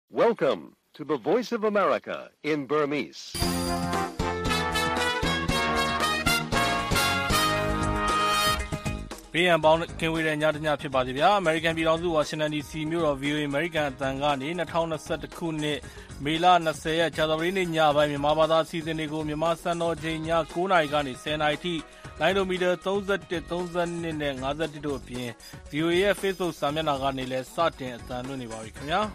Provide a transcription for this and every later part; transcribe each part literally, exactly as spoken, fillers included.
Welcome to the Voice of America in Burmese. ။ဘေးရန်ပေါင်းကင်ဝေးတဲ့ညတညဖြစ်ပါစေဗျာ။ American ပြည်ထောင်စု Washington ဒီ စီ မြို့တော် ဗွီအိုအေ American အသံကနေ၂၀၂၁ခုနှစ်မေလ၂၀ရက်ကြာသပတေးနေ့ညပိုင်းမြန်မာဘာသာအစီအစဉ်တွေကိုမြန်မာစံတော်ချိန်ည၉နာရီကနေ၁၀နာရီထိလိုင်းဒိုမီတာ၃၁ ၃၂နဲ့၅၁တို့အပြင် ဗွီအိုအေရဲ့ Facebook စာမျက်နှာကနေလည်းစတင်အသံလွှင့်နေပါပြီခင်ဗျာ။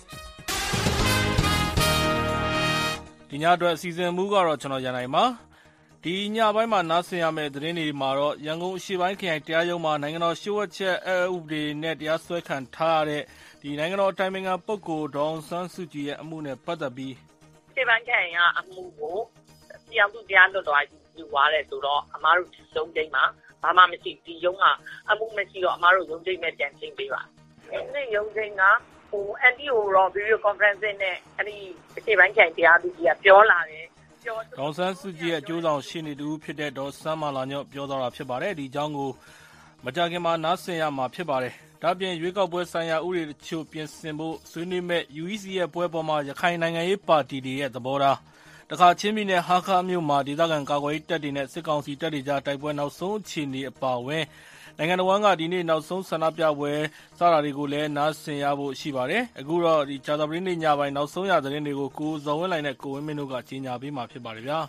ဒီညအတွက်အစီအစဉ်မူကတော့ကျွန်တော်ရန်နိုင်ပါဒီညပိုင်းမှာနားဆင်ရမယ့်သတင်းတွေမှာတော့ရန်ကုန်အရှေ့ပိုင်းခရိုင်တရားရုံးမှာနိုင်ငံတော်ရှေ့ဝှက်ချက်အက်ဥပဒေနဲ့တရားစွဲခံထားရတဲ့ဒီနိုင်ငံတော်အတိုင်ပင်ခံပုဂ္ဂိုလ်ဒေါ်အောင်ဆန်းစုကြည်ရဲ့အမှုနဲ့ပတ်သက်ပြီးရှေ့ပိုင်းခရိုင်ကအမှုကိုတရားသူတရားလွှတ်တော်ယူသွားတယ်ဆိုတော့အမားတို့ရုံးချိန်မှာဘာမှမရှိဒီရုံးကအမှုမရှိတော့အမားတို့ရုံးချိန်နဲ့ပြန်ချိန်ပေးပါအဲဒီရုံးချိန်ကဟိုအန်တီကိုတော့ video conferencing နဲ့အဲဒီရှေ့ပိုင်းခရိုင်တရားသူကြီးကပြောလာတယ်ဒေါ်အောင်ဆန်းစုကြည်ရဲ့အကျိုးဆောင်ရှေ့နေတူဖြစ်တဲ့ဒေါ်စန်းမာလာညော့ပြောသွားတာဖြစ်ပါတယ်ဒီအကြောင်းကိုမကြာခင်မှာနားဆင်ရမှာဖြစ်ပါတယ်ဒါ့အပြင်ရွေးကောက်ပွဲဆိုင်ရာဥပဒေတချို့ပြင်ဆင်ဖို့ဆွေးနွေးမဲ့ ယူ အီ စီ ရဲ့ပွဲပေါ်မှာရခိုင်နိုင်ငံရေးပါတီတွေရဲ့သဘောထားတခါချင်းပြည်နယ်ဟာခါမြို့မှာဒေသခံကာကွယ်ရေးတပ်တွေနဲ့စစ်ကောင်စီတပ်တွေကြားတိုက်ပွဲနောက်ဆုံးအခြေအနေအပါအဝင်နိုင်ငံတော်ကဒီနေ့နောက်ဆုံးဆန္ဒပြပွဲစတာတွေကိုလည်းနားဆင်ရဖို့ရှိပါတယ်အခုတော့ဒီကြာသပတေးနေ့ညပိုင်းနောက်ဆုံးရသတင်းတွေကိုကိုဇော်ဝင်းလိုင်နဲ့ကိုဝင်းမင်းတို့ကကြီးညာပေးမှာဖြစ်ပါတယ်ဗျာ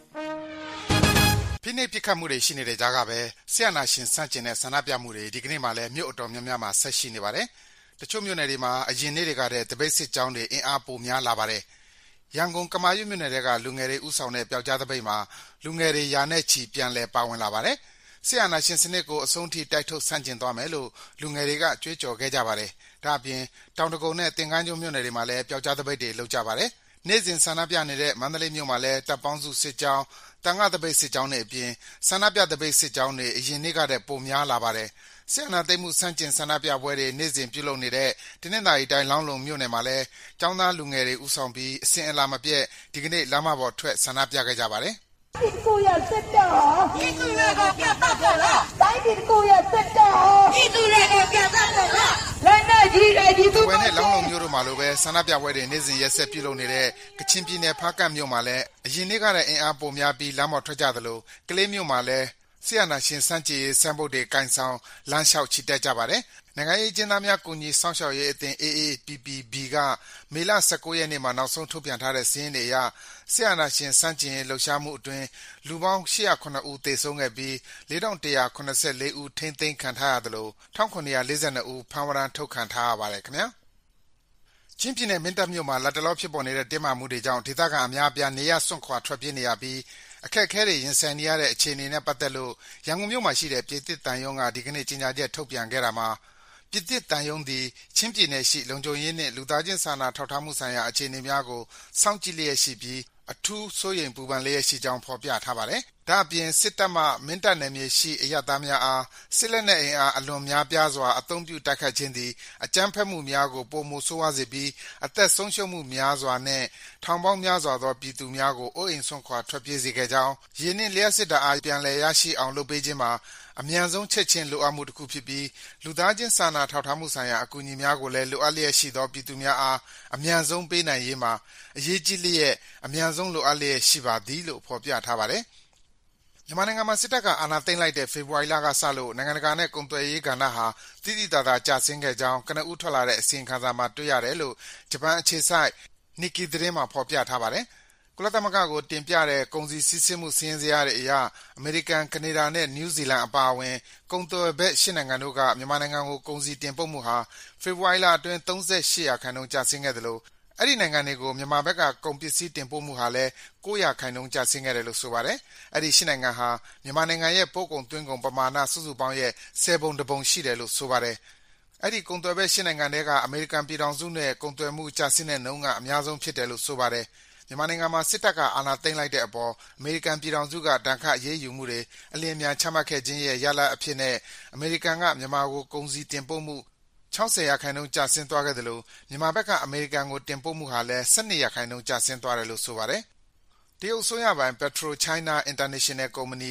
ဖိနှိပ်ပစ်ခတ်မှုတွေရှိနေတဲ့ကြားကပဲဆရာနာရှင်စန့်ကျင်တဲ့ဆန္ဒပြမှုတွေဒီကနေ့မှလည်းမြို့အတော်များများမှာဆက်ရှိနေပါတယ်တချို့မြို့နယ်တွေမှာအရင်နေ့တွေကတည်းကတပိတ်စစ်ကြောင်းတွေအင်အားပိုများလာပါတယ်ရန်ကုန်ကမာရွတ်မြို့နယ်ကလူငယ်တွေဥဆောင်တဲ့ပျောက်ကြားသပိတ်မှာလူငယ်တွေရာနဲ့ချီပြန်လည်ပါဝင်လာပါတယ်ဆရာနာရှင်စနစ်ကိုအဆုံးထိတိုက်ထုတ်ဆန့်ကျင်သွားမယ်လို့လူငယ်တွေကကြွေးကြော်ခဲ့ကြပါတယ်ဒါအပြင်တောင်တကုံနဲ့တင်ကန်းကျွန်းမြို့နယ်တွေမှာလည်းပျောက်ကြားသပိတ်တွေလုပ်ကြပါတယ်နေ့စဉ်ဆန္ဒပြနေတဲ့မန္တလေးမြို့မှာလည်းတပ်ပေါင်းစုစစ်ကြောင်းတန်ခါသပိတ်စစ်ကြောင်းတွေအပြင်ဆန္ဒပြသပိတ်စစ်ကြောင်းတွေအရင်နေ့ကတည်းကပိုများလာပါတယ်ဆရာနာသိမ်းမှုဆန့်ကျင်ဆန္ဒပြပွဲတွေနေ့စဉ်ပြုလုပ်နေတဲ့တနင်္သာရီတိုင်းလောင်းလုံမြို့နယ်မှာလည်းကျောင်းသားလူငယ်တွေဥဆောင်ပြီးအစဉ်အလာမပြတ်ဒီကနေ့လမ်းမပေါ်ထွက်ဆန္ဒပြခဲ့ကြပါတယ်ဒီကိုရစစ်တော့ဒီသူတွေကိုပြတ်တတ်တယ်လားတိုင်းဒီကိုရစစ်တော့ဒီသူတွေကိုပြတ်တတ်တယ်လားလက်နဲ့ကြီးတယ်ဒီသူဝယ်နဲ့လောင်းလုံမြို့တို့မှာလိုပဲဆန္ဒပြပွဲတွေနေ့စဉ်ရက်ဆက်ပြုလုပ်နေတဲ့ကချင်ပြည်နယ်ဖားကန့်မြို့မှာလည်းအရင်နေ့ကတည်းကအင်အားပိုများပြီးလမ်းပေါ်ထွက်ကြသလိုကလေးမြို့မှာလည်းဆရာနာရှင်စန့်ကျင်ရေးစံပုတ်တွေကင်ဆောင်လမ်းလျှောက်ချီတက်ကြပါတယ်နိုင်ငံရေးကျင်းသားများကူညီစောင့်ရှောက်ရေးအသင်း အေ အေ ပီ ပီ ဘီ ကမေလ၁၉ရက်နေ့မှာနောက်ဆုံးထုတ်ပြန်ထားတဲ့စာရင်းတွေအရဆရာနာရှင်စန့်ကျင်ရေးလှုပ်ရှားမှုအတွင်းလူပေါင်း၈၀၇ဦးသေဆုံးခဲ့ပြီး၄၁၇၄ဦးထိန်းသိမ်းခံထားရသလို၁၇၄၂ဦးဖမ်းဝရမ်းထုတ်ခံထားရပါတယ်ခင်ဗျာချင်းပြည်နယ်မင်းတပ်မြို့မှာလက်တလောဖြစ်ပေါ်နေတဲ့တင်းမာမှုတွေကြောင့်ဒေသခံအများအပြားနေရစွန့်ခွာထွက်ပြေးနေရပြီးအခက်အခဲတွေရင်ဆိုင်နေရတဲ့အခြေအနေနဲ့ပတ်သက်လို့ရန်ကုန်မြို့မှာရှိတဲ့ပြည်သစ်တန်ယုံကဒီကနေ့ကြေညာချက်ထုတ်ပြန်ခဲ့တာမှာပြည်သစ်တန်ယုံသည်ချင်းပြည်နယ်ရှိလုံခြုံရေးနှင့်လူသားချင်းစာနာထောက်ထားမှုဆိုင်ရာအခြေအနေများကိုစောင့်ကြည့်လျက်ရှိပြီးအထူးစိုးရိမ်ပူပန်လျက်ရှိကြောင်းဖော်ပြထားပါတယ်။ဒါ့အပြင်စစ်တပ်မှမင်းတပ်နယ်မြေရှိအရပ်သားများအားစစ်လက်နက်အင်အားအလွန်များပြားစွာအသုံးပြုတိုက်ခတ်ခြင်းသည်အကြမ်းဖက်မှုများကိုပိုမိုဆိုးဝါးစေပြီးအသက်ဆုံးရှုံးမှုများစွာနှင့်ထောင်ပေါင်းများစွာသောပြည်သူများကိုအိုးအိမ်စွန့်ခွာထွက်ပြေးစေခဲ့ကြောင်းယင်းနှင့်လျှက်စစ်တပ်အားပြန်လည်ရရှိအောင်လုပ်ပေးခြင်းမှာအမြန်ဆုံးချက်ချင်းလိုအပ်မှုတစ်ခုဖြစ်ပြီးလူသားချင်းစာနာထောက်ထားမှုဆိုင်ရာအကူအညီများကိုလည်းလိုအပ်လျက်ရှိသောပြည်သူများအားအမြန်ဆုံးပေးနိုင်ရေးမှာအရေးကြီးလျက်အမြန်ဆုံးလိုအပ်လျက်ရှိပါသည်လို့ဖော်ပြထားပါတယ်။မြန်မာနိုင်ငံမှာစစ်တပ်ကအာဏာသိမ်းလိုက်တဲ့ဖေဖော်ဝါရီလကစလို့နိုင်ငံတကာနဲ့ကုန်သွယ်ရေးကဏ္ဍဟာတိတိကျကျကျဆင်းခဲ့ကြောင်းကနဦးထွက်လာတဲ့အစီရင်ခံစာမှာတွေ့ရတယ်လို့ဂျပန်အခြေစိုက် Nikkei သတင်းမှာဖော်ပြထားပါတယ်။ကုလသမဂ္ဂကိုတင်ပြတဲ့ကုန်စည်စီးဆင်းမှုစီးရင်စရာတွေအရအမေရိကန်၊ကနေဒါနဲ့နယူးဇီလန်အပါအဝင်ကုန်သွယ်ဘက်၈နိုင်ငံတို့ကမြန်မာနိုင်ငံကိုကုန်စည်တင်ပို့မှုဟာဖေဖော်ဝါရီလအတွင်း၃၈ရာခိုင်နှုန်းကျဆင်းခဲ့တယ်လို့အဲ့ဒီနိုင်ငံတွေကိုမြန်မာဘက်ကကုန်ပစ္စည်းတင်ပို့မှုဟာလည်း၉ရာခိုင်နှုန်းကျဆင်းခဲ့တယ်လို့ဆိုပါတယ်။အဲ့ဒီ၈နိုင်ငံဟာမြန်မာနိုင်ငံရဲ့ပို့ကုန်သွင်းကုန်ပမာဏစုစုပေါင်းရဲ့၁၀ပုံတစ်ပုံရှိတယ်လို့ဆိုပါတယ်။အဲ့ဒီကုန်သွယ်ဘက်၈နိုင်ငံတွေကအမေရိကန်ပြည်ထောင်စုနဲ့ကုန်သွယ်မှုကျဆင်းတဲ့နှုန်းကအများဆုံးဖြစ်တယ်လို့ဆိုပါတယ်။မြန်မာနိုင်ငံမှာစစ်တပ်ကအာဏာသိမ်းလိုက်တဲ့အပေါ်အမေရိကန်ပြည်ထောင်စုကဒဏ်ခတ်အရေးယူမှုတွေအလျင်အမြန်ချမှတ်ခဲ့ခြင်းရဲ့ရလဒ်အဖြစ်နဲ့အမေရိကန်ကမြန်မာကိုကုန်စည်တင်ပို့မှု၆၀ရာခိုင်နှုန်းကျဆင်းသွားခဲ့တယ်လို့မြန်မာဘက်ကအမေရိကန်ကိုတင်ပို့မှုဟာလည်း၁၂ရာခိုင်နှုန်းကျဆင်းသွားတယ်လို့ဆိုပါတယ်။တရုတ်အစိုးရပိုင် PetroChina International Company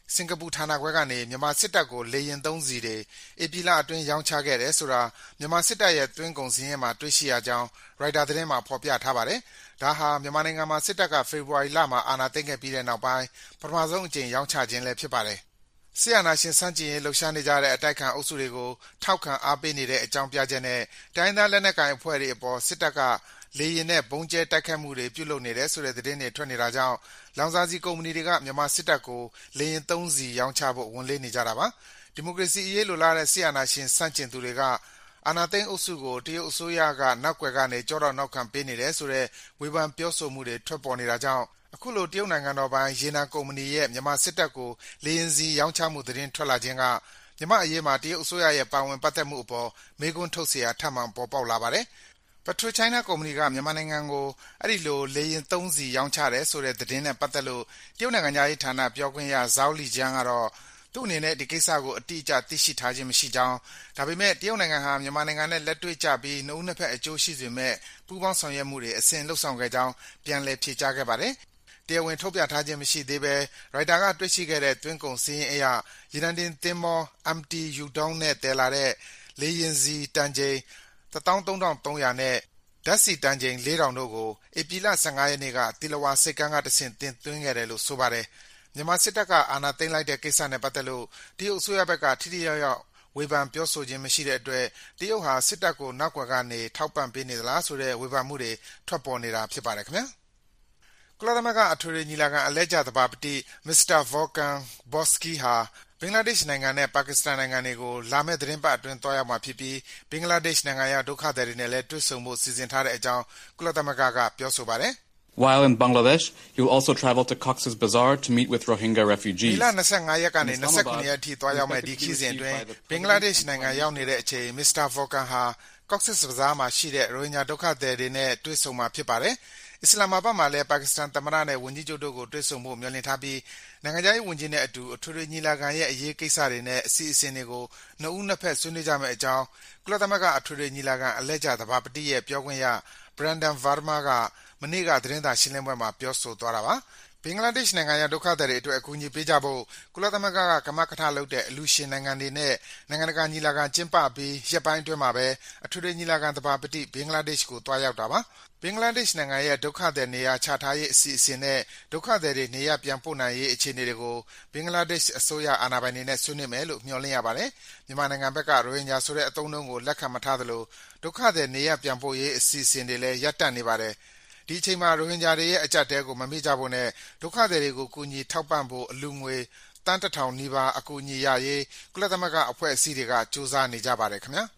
စင်ကာပူဌာနခွဲကနေမြန်မာစစ်တပ်ကိုလေယာဉ်သုံးစီတွေဧပြီလအတွင်းရောင်းချခဲ့တယ်ဆိုတာမြန်မာစစ်တပ်ရဲ့သွင်းကုန်စည်းရင်းမှာတွေ့ရှိရကြောင်းရိုက်တာသတင်းမှာဖော်ပြထားပါတယ်။ဒါဟာမြန်မာနိုင်ငံမှာစစ်တပ်ကဖေဖော်ဝါရီလမှာအာဏာသိမ်းခဲ့ပြီးတဲ့နောက်ပိုင်းပထမဆုံးအကြိမ်ရောင်းချခြင်းလည်းဖြစ်ပါတယ်။ဆီယနာရှင်စန့်ကျင်ရေးလှုပ်ရှားနေကြတဲ့အတိုက်ခံအုပ်စုတွေကိုထောက်ခံအားပေးနေတဲ့အကြောင်းပြချက်နဲ့တိုင်းသားလက်နက်ကိုင်အဖွဲ့တွေအပေါ်စစ်တပ်ကလေယာဉ်နဲ့ဘုံကျဲတိုက်ခတ်မှုတွေပြုလုပ်နေတယ်ဆိုတဲ့သတင်းတွေထွက်နေတာကြောင့်လောင်စာဆီကုမ္ပဏီတွေကမြန်မာစစ်တပ်ကိုလေယာဉ်သုံးစီရောင်းချဖို့ဝန်လေးနေကြတာပါ။ဒီမိုကရေစီအရေးလိုလားတဲ့ဆီယနာရှင်စန့်ကျင်သူတွေကအာဏာသိမ်းအုပ်စုကိုတရုတ်အစိုးရကနောက်ွယ်ကနေကြောတော့နောက်ခံပေးနေတယ်ဆိုတဲ့ဝေဖန်ပြောဆိုမှုတွေထွက်ပေါ်နေတာကြောင့်အခုလိုတရုတ်နိုင်ငံတော်ပိုင်ရေနံကုမ္ပဏီရဲ့မြန်မာစစ်တပ်ကိုလေယာဉ်စီရောင်းချမှုသတင်းထွက်လာခြင်းကမြန်မာအရေးမှာတရုတ်အစိုးရရဲ့ပါဝင်ပတ်သက်မှုအပေါ်မေးခွန်းထုတ်စရာထပ်မံပေါ်ပေါက်လာပါတယ်။ PetroChina ကုမ္ပဏီကမြန်မာနိုင်ငံကိုအဲဒီလိုလေယာဉ်သုံးစီရောင်းချတယ်ဆိုတဲ့သတင်းနဲ့ပတ်သက်လို့တရုတ်နိုင်ငံသားရေးဌာနပြောခွင့်ရ Zhao Lijian ကတော့သူ့အနေနဲ့ဒီကိစ္စကိုအတိအကျသိရှိထားခြင်းမရှိကြောင်းဒါပေမဲ့တရုတ်နိုင်ငံဟာမြန်မာနိုင်ငံနဲ့လက်တွေ့ကျပြီးနှစ်ဦးနှစ်ဖက်အကျိုးရှိစေမဲ့ပူးပေါင်းဆောင်ရွက်မှုတွေအစဉ်လှုပ်ဆောင်ခဲ့ကြောင်းပြန်လည်ဖြေကြားခဲ့ပါတယ်။တရားဝင်ထုတ်ပြထားခြင်းမရှိသေးဘဲရိုက်တာကတွေ့ရှိခဲ့တဲ့သွင်းကုန်စည်းရင်းအရရေနံတင်သင်္ဘော M T Yudong နဲ့တည်လာတဲ့လေယာဉ်စီတန်ချိန်one thousand three thousand three hundredနဲ့ဓာတ်ဆီတန်ချိန်four thousandတို့ကိုဧပြီလfifteenရက်နေ့ကတီလဝါစိတ်ကမ်းကတဆင့်တင်သွင်းခဲ့တယ်လို့ဆိုပါတယ်။မြန်မာစစ်တပ်ကအာဏာသိမ်းလိုက်တဲ့ကိစ္စနဲ့ပတ်သက်လို့တရုတ်အစိုးရဘက်ကထိထိရောက်ရောက်ဝေဖန်ပြောဆိုခြင်းမရှိတဲ့အတွက်တရုတ်ဟာစစ်တပ်ကိုနောက်ကွယ်ကနေထောက်ပံ့ပေးနေသလားဆိုတဲ့ဝေဖန်မှုတွေထွက်ပေါ်နေတာဖြစ်ပါတယ်ခင်ဗျာ။ကုလသမဂ္ဂအထွေထွေညီလာခံအလဲကျသဘာပတိ Mr. Volkan Bozkır ဟာဘင်္ဂလားဒေ့ရှ်နိုင်ငံနဲ့ပါကစ္စတန်နိုင်ငံတွေကိုလာမယ့်သီတင်းပတ်အတွင်းသွားရောက်မှာဖြစ်ပြီးဘင်္ဂလားဒေ့ရှ်နိုင်ငံရောက်ဒုက္ခသည်တွေနဲ့လည်းတွေ့ဆုံဖို့စီစဉ်ထားတဲ့အကြောင်းကုလသမဂ္ဂကပြောဆိုပါတယ်။ While in Bangladesh, you will also travel to Cox's Bazar to meet with Rohingya refugees. ဒီလtwenty-fiveရက်ကနေtwenty-nineရက်အထိသွားရောက်မယ့်ဒီခရီးစဉ်အတွင်းဘင်္ဂလားဒေ့ရှ်နိုင်ငံရောက်နေတဲ့အချိန် Mr. Volkan ဟာ Cox's Bazar မှာရှိတဲ့ရိုဟင်ဂျာဒုက္ခသည်တွေနဲ့တွေ့ဆုံမှာဖြစ်ပါတယ်။အစ္စလာမ်မာဘတ်မှာလည်းပါကစ္စတန်သမ္မတနဲ့ဝန်ကြီးချုပ်တို့ကိုတွေ့ဆုံဖို့မျှော်လင့်ထားပြီးနိုင်ငံခြားရေးဝန်ကြီးနဲ့အတူအထွေထွေညီလာခံရဲ့အရေးကိစ္စတွေနဲ့အစီအစဉ်တွေကိုနှစ်ဦးနှစ်ဖက်ဆွေးနွေးကြမယ့်အကြောင်းကုလသမဂ္ဂအထွေထွေညီလာခံအလဲကျသဘာပတိရဲ့ပြောခွင့်ရ Brandon Varma ကမနေ့ကသတင်းစာရှင်းလင်းပွဲမှာပြောဆိုသွားတာပါ။ဘင်္ဂလားဒေ့ရှ်နိုင်ငံရောက်ဒုက္ခသည်တွေအတွက်အကူအညီပေးကြဖို့ကုလသမဂ္ဂကကမကထလုပ်တဲ့အလှူရှင်နိုင်ငံတွေနဲ့နိုင်ငံတကာညီလာခံကျင်းပပြီးရက်ပိုင်းအတွင်းမှာပဲအထွေထွေညီလာခံသဘာပတိဘင်္ဂလားဒေ့ရှ်ကိုသွားရောက်တာပါ။ဘင်္ဂလားဒေ့ရှ်နိုင်ငံရဲ့ဒုက္ခသည်နေရာချထားရေးအစီအစဉ်နဲ့ဒုက္ခသည်တွေနေရာပြန်ပို့နိုင်ရေးအခြေအနေတွေကိုဘင်္ဂလားဒေ့ရှ်အစိုးရအာဏာပိုင်တွေနဲ့ဆွေးနွေးမယ်လို့မျှော်လင့်ရပါတယ်။မြန်မာနိုင်ငံဘက်ကရိုဟင်ဂျာဆိုတဲ့အသုံးအနှုန်းကိုလက်ခံမထားသလိုဒုက္ခသည်နေရာပြန်ပို့ရေးအစီအစဉ်တွေလည်းရပ်တန့်နေပါတယ်။ဒီအချိန်မှာရိုဟင်ဂျာတွေရဲ့အကျပ်အတည်းကိုမမေ့ကြဖို့နဲ့ဒုက္ခသည်တွေကိုကူညီထောက်ပံ့ဖို့အလှူငွေသန်းတစ်ထောင်နီးပါးအကူအညီရရေးကုလသမဂ္ဂအဖွဲ့အစည်းတွေကကြိုးစားနေကြပါတယ်ခင်ဗျာ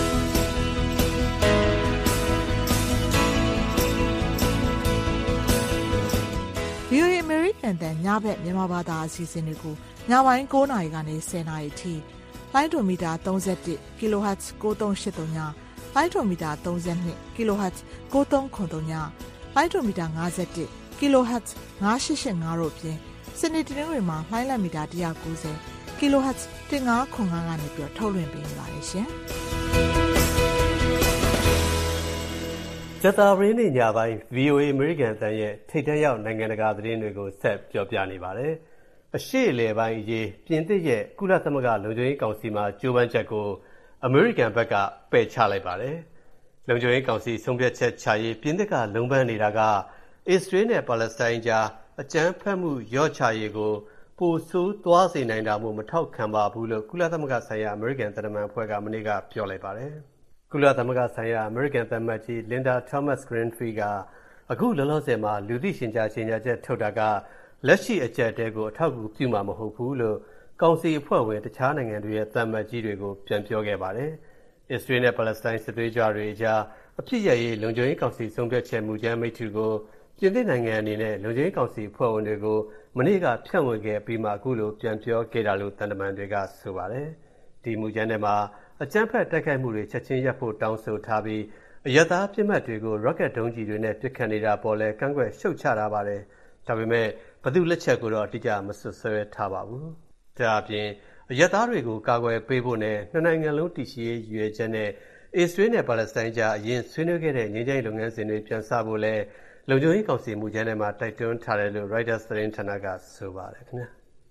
။ ဗွီအိုအေ American တန်ညဘက်မြန်မာဘာသာအစီအစဉ်တွေကိုညပိုင်းnineနာရီကနေtenနာရီအထိလိုင်းဒိုမီတာthirty-one ကီလိုဟတ်ဇ်nine three eight threeညလိုင်းဒိုမီတာthirty-twoကီလိုဟတ်ဇ်nine three nine threeညလိုင်းဒိုမီတာfifty-oneကီလိုဟတ်ဇ်nine eight eight fiveတို့ဖြင့်စနေတနင်္ဂနွေမှာလိုင်းလမီတာone ninetyကီလိုဟတ်ဇ်fifteen ninetyကနေပြီးထုတ်လွှင့်ပေးနေပါတယ်ရှင်။ဂျတာရင်းနေညပိုင်း ဗီအိုအေ American တန်ရဲ့ထိပ်တန်းရောက်နိုင်ငံတကာသတင်းတွေကိုဆက်ပြောပြနေပါတယ်။အရှေ့အလယ်ပိုင်းရေးပြင်သစ်ရဲ့ကုလသမဂ္ဂလုံခြုံရေးကောင်စီမှာကြိုးပမ်းချက်ကိုအမေရိကန်ဘက်ကပယ်ချလိုက်ပါတယ်။လုံခြုံရေးကောင်စီဆုံးဖြတ်ချက်ချရေးပြင်သစ်ကလုံပန်းနေတာကအစ္စရေးနဲ့ပါလက်စတိုင်းကြားအကြမ်းဖက်မှုရော့ချရေးကိုပိုဆိုးသွားစေနိုင်တာမို့မထောက်ခံပါဘူးလို့ကုလသမဂ္ဂဆိုင်ရာအမေရိကန်သံတမန်အဖွဲ့ကမနေ့ကပြောလိုက်ပါတယ်။ကုလသမဂ္ဂဆိုင်ရာအမေရိကန်သံအမတ်ကြီး Linda Thomas-Greenfield ကအခုလောလောဆယ်မှာလူသိရှင်ကြားကြေညာချက်ထုတ်တာကလက်ရှိအကြက်တဲကိုအထောက်အကူပြုမှာမဟုတ်ဘူးလို့ကောင်စီအဖွဲ့ဝင်တခြားနိုင်ငံတွေရဲ့သံအမတ်ကြီးတွေကိုပြန်ပြောခဲ့ပါတယ်။အစ္စရေးနဲ့ပါလက်စတိုင်းစစ်သွေးကြွတွေအကြားအဖြစ်ရရေးလုံခြုံရေးကောင်စီဆုံးဖြတ်ချက်မူကြမ်းမိတ္တူကိုပြင်သစ်နိုင်ငံအနေနဲ့လုံခြုံရေးကောင်စီအဖွဲ့ဝင်တွေကိုမနေ့ကဖြန့်ဝေခဲ့ပြီးမှအခုလိုပြန်ပြောခဲ့တာလို့တန်တမန်တွေကဆိုပါတယ်။ဒီမူကြမ်းထဲမှာအကြမ်းဖက်တိုက်ခိုက်မှုတွေချက်ချင်းရပ်ဖို့တောင်းဆိုထားပြီးအရသာပြစ်မှတ်တွေကို rocket ဒုံးကျည်တွေနဲ့ပစ်ခတ်နေတာပေါ်လဲကန့်ကွက်ရှုတ်ချထားပါတယ်။ဒါပေမဲ့ဘယ်သူလက်ချက်ကိုတော့အတိအကျမဆွဆွဲထားပါဘူး။ဒါအပြင်အရသာတွေကိုကာကွယ်ပေးဖို့နဲ့နှစ်နိုင်ငံလုံးတည်ရှိရေးရွေချက်နဲ့အစ္စရေးနဲ့ပါလက်စတိုင်းကြားအရင်ဆွေးနွေးခဲ့တဲ့ငြိမ်းချမ်းရေးလုပ်ငန်းစဉ်တွေပြန်စဖို့လဲလုံခြုံရေးကောင်စီမူကြမ်းထဲမှာတိုက်တွန်းထားတယ်လို့ Reuters သတင်းဌာနကဆိုပါတယ်ခင်ဗျာ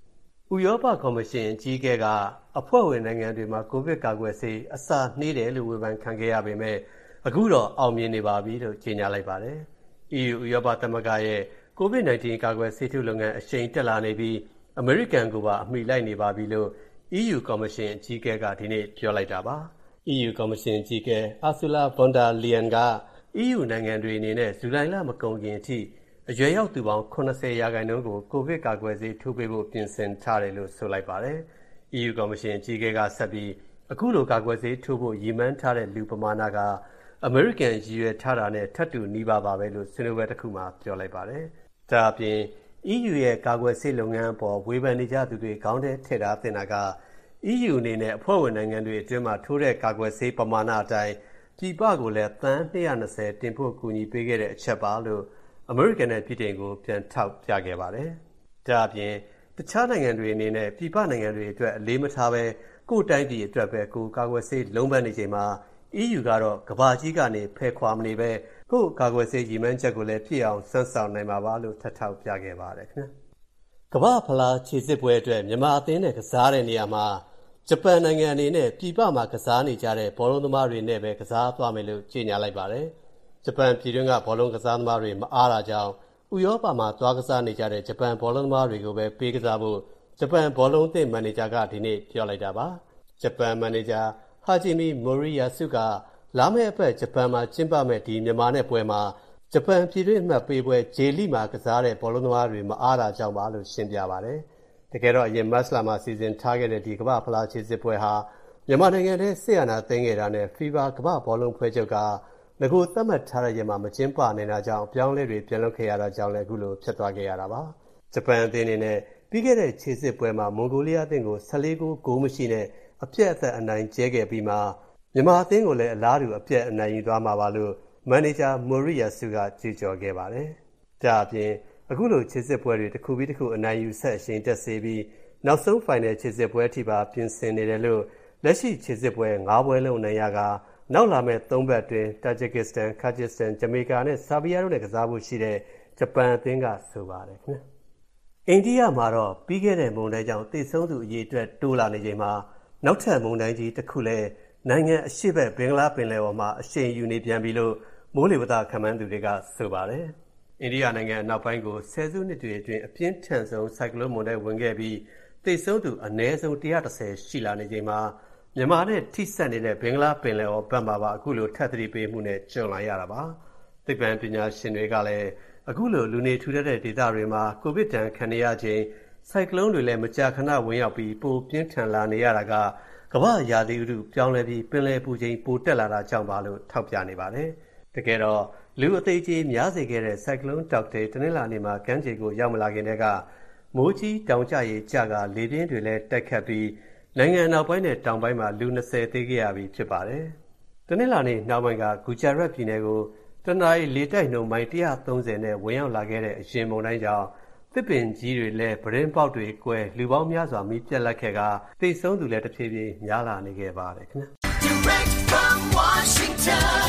ဥရောပကော်မရှင်အကြီးအကဲကအဖွဲ့ဝင်နိုင်ငံတွေမှာကိုဗစ်ကာကွယ်ဆေးအစာနှေးတယ်လို့ဝေဖန်ခံခဲ့ရပေမဲ့အခုတော့အောင်မြင်နေပါပြီလို့ကြေညာလိုက်ပါတယ်။ အီးယူ ဥရောပသမဂ္ဂရဲ့ကိုဗစ် nineteen ကာကွယ်ဆေးထိုးလုပ်ငန်းအရှိန်တက်လာနေပြီးအမေရိကန်ကပါအမိလိုက်နေပါပြီလို့ အီးယူ ကော်မရှင်အကြီးအကဲကဒီနေ့ပြောလိုက်တာပါ။ အီးယူ ကော်မရှင်အကြီးအကဲ Ursula von der Leyen က အီးယူ နိုင်ငံတွေအနေနဲ့ဇူလိုင်လမကုန်ခင်အထိအရွယ်ရောက်သူပေါင်း၇၀ရာခိုင်နှုန်းကိုကိုဗစ်ကာကွယ်ဆေးထိုးပေးဖို့ပြင်ဆင်ထားတယ်လို့ဆိုလိုက်ပါတယ်။ အီးယူ ကော်မရှင်အကြီးအကဲကဆက်ပြီးအခုလိုကာကွယ်ဆေးထိုးဖို့ရည်မှန်းထားတဲ့လူပမာဏကအမေရိကန်ရည်ရွယ်ထားတာနဲ့ထပ်တူနီးပါးပါပဲလို့ဆွေးနွေးပွဲတစ်ခုမှာပြောလိုက်ပါတယ်။ဒါအပြင် အီးယူရဲ့ကာကွယ်ဆေးလုပ်ငန်းအပေါ်ဝေဖန်နေကြသူတွေခေါင်းထဲထည့်ထားတင်တာက အီးယူအနေနဲ့အဖွဲ့ဝင်နိုင်ငံတွေအတွင်းမှာထိုးတဲ့ကာကွယ်ဆေးပမာဏအတိုင်းပြည်ပကိုလည်းသန်း၂၂၀တင်ဖို့ကူညီပေးခဲ့တဲ့အချက်ပါလို့အမေရိကန်နဲ့ပြည်ထောင်ကိုပြန်ထောက်ပြခဲ့ပါတယ်။ဒါအပြင်တခြားနိုင်ငံတွေအနေနဲ့ပြည်ပနိုင်ငံတွေအတွက်အလေးမထားပဲကိုယ်တိုင်းပြည်အတွက်ပဲကိုကာကွယ်ဆေးလုံးပန်းနေချိန်မှာ အီးယူကတော့ကမ္ဘာကြီးကနေဖယ်ခွာမနေပဲကိုကာကွယ်ဆေးရည်မှန်းချက်ကိုလည်းပြည့်အောင်စွမ်းဆောင်နိုင်မှာပါလို့ထပ်ထောက်ပြခဲ့ပါတယ်ခင်ဗျာ။ကမ္ဘာဖလားခြေစစ်ပွဲအတွက်မြန်မာအသင်းနဲ့ကစားတဲ့နေရာမှာဂျပန်နိုင်ငံအနေနဲ့ပြည်ပမှာကစားနေကြတဲ့ဘောလုံးသမားတွေနဲ့ပဲကစားသွားမယ်လို့ကြေညာလိုက်ပါတယ်။ဂျပန်ပြည်တွင်းကဘောလုံးကစားသမားတွေမအားတာကြောင့်ဥရောပမှာသွားကစားနေကြတဲ့ဂျပန်ဘောလုံးသမားတွေကိုပဲပေးကစားဖို့ဂျပန်ဘောလုံးအသင်းမန်နေဂျာကဒီနေ့ပြောလိုက်တာပါ။ဂျပန်မန်နေဂျာဟာဂျီမီမိုရီယာစုကလာမယ့်အပတ်ဂျပန်မှာကျင်းပမဲ့ဒီမြန်မာနဲ့ပွဲမှာဂျပန်ပြည်တွင်းအမှတ်ပေးပွဲဂျေလီမှာကစားတဲ့ဘောလုံးသမားတွေမအားတာကြောင့်ပါလို့ရှင်းပြပါတယ်။တကယ်တော့အရင်မတ်လမှာစီစဉ်ထားခဲ့တဲ့ဒီကမ္ဘာဖလားခြေစစ်ပွဲဟာမြန်မာနိုင်ငံထဲစစ်အာဏာသိမ်းခဲ့တာနဲ့ FIFA ကမ္ဘာဘောလုံးဖွဲ့ချုပ်ကငကိုသတ်မှတ်ထားတဲ့ရက်မှာမကျင်းပနိုင်တာကြောင့်အပြောင်းအလဲတွေပြန်လုပ်ခဲ့ရတာကြောင့်လည်းအခုလိုဖြစ်သွားခဲ့ရတာပါ။ဂျပန်အသင်းအနေနဲ့ပြီးခဲ့တဲ့ခြေစစ်ပွဲမှာမွန်ဂိုလီးယားအသင်းကို၁၄ဂိုးဂိုးမရှိနဲ့အပြတ်အသတ်အနိုင်ကျဲခဲ့ပြီးမှမြန်မာအသင်းကိုလည်းအလားတူအပြတ်အနိုင်ယူသွားမှာပါလို့မန်နေဂျာမိုရီယာစုကကြွေးကြော်ခဲ့ပါတယ်။ဒါအပြင်အခုလိုခြေစစ်ပွဲတွေတစ်ခုပြီးတစ်ခုအနိုင်ယူဆက်အရှိန်တက်စေပြီးနောက်ဆုံးဖိုင်နယ်ခြေစစ်ပွဲအထိပါပြင်ဆင်နေတယ်လို့လက်ရှိခြေစစ်ပွဲ၅ပွဲလုံးနိုင်ရကနောက်လာမဲ့၃ပတ်အတွင်းတာဂျစ်ကစ္စတန်၊ကာဂျစ်စတန်၊ဂျမေကာနဲ့ဆာဘီယာတို့နဲ့ကစားဖို့ရှိတဲ့ဂျပန်အသင်းကဆိုပါတယ်ခင်ဗျာ။အိန္ဒိယမှာတော့ပြီးခဲ့တဲ့မုန်တိုင်းကြောင့်သေဆုံးသူအရေအတွက်တိုးလာနေချိန်မှာနောက်ထပ်မုန်တိုင်းကြီးတစ်ခုလည်းနိုင်ငံအရှေ့ဘက်ဘင်္ဂလားပင်လယ်အော်မှာအရှိန်ယူနေပြန်ပြီလို့မိုးလေဝသခန့်မှန်းသူတွေကဆိုပါတယ်။အိန္ဒိယနိုင်ငံအနောက်ပိုင်းကိုဆယ်စုနှစ်တွေအတွင်းအပြင်းထန်ဆုံးဆိုင်ကလုန်းမုန်တိုင်းဝင်ခဲ့ပြီးသေဆုံးသူအနည်းဆုံး၁၁၀ရှိလာနေချိန်မှာမြန်မာနဲ့ထိစပ်နေတဲ့ဘင်္ဂလားပင်လယ်အော်ဘက်မှာပါအခုလိုထပ်သတိပေးမှုနဲ့ကြုံလာရတာပါ။သိပ္ပံပညာရှင်တွေကလည်းအခုလိုလူနေထူထပ်တဲ့ဒေသတွေမှာကိုဗစ်တန်ခံနေရခြင်းဆိုင်ကလုန်းတွေလည်းမကြာခဏဝင်ရောက်ပြီးပိုပြင်းထန်လာနေရတာကကမ္ဘာရာသီဥတုပြောင်းလဲပြီးပင်လယ်ပူချိန်ပိုတက်လာတာကြောင့်ပါလို့ထောက်ပြနေပါတယ်။တကယ်တော့လူအသေးကြီးများစေခဲ့တဲ့ဆိုင်ကလုန်းတောက်တဲ့တနင်္လာနေ့မှာကမ်းခြေကိုရောက်မလာခင်တည်းကမိုးကြီးတောင်ကျရေကျကလေပြင်းတွေလည်းတိုက်ခတ်ပြီးနိုင်ငံအနောက်ပိုင်းနဲ့တောင်ပိုင်းမှာလူ၂၀သေခဲ့ရပြီဖြစ်ပါတယ်။တနင်္လာနေ့နောက်ပိုင်းကဂူဂျာရတ်ပြည်နယ်ကိုတနအီလေတိုက်နှုန်းမိုင်၁၃၀နဲ့ဝင်ရောက်လာခဲ့တဲ့အရင်မုန်တိုင်းကြောင့်သစ်ပင်ကြီးတွေလည်းပရင်းပေါက်တွေကွဲလူပေါင်းများစွာမိပြက်လက်ခဲ့ကသေဆုံးသူလည်းတစ်ဖြည်းဖြည်းများလာနေခဲ့ပါတယ်ခင်ဗျာ Direct from Washington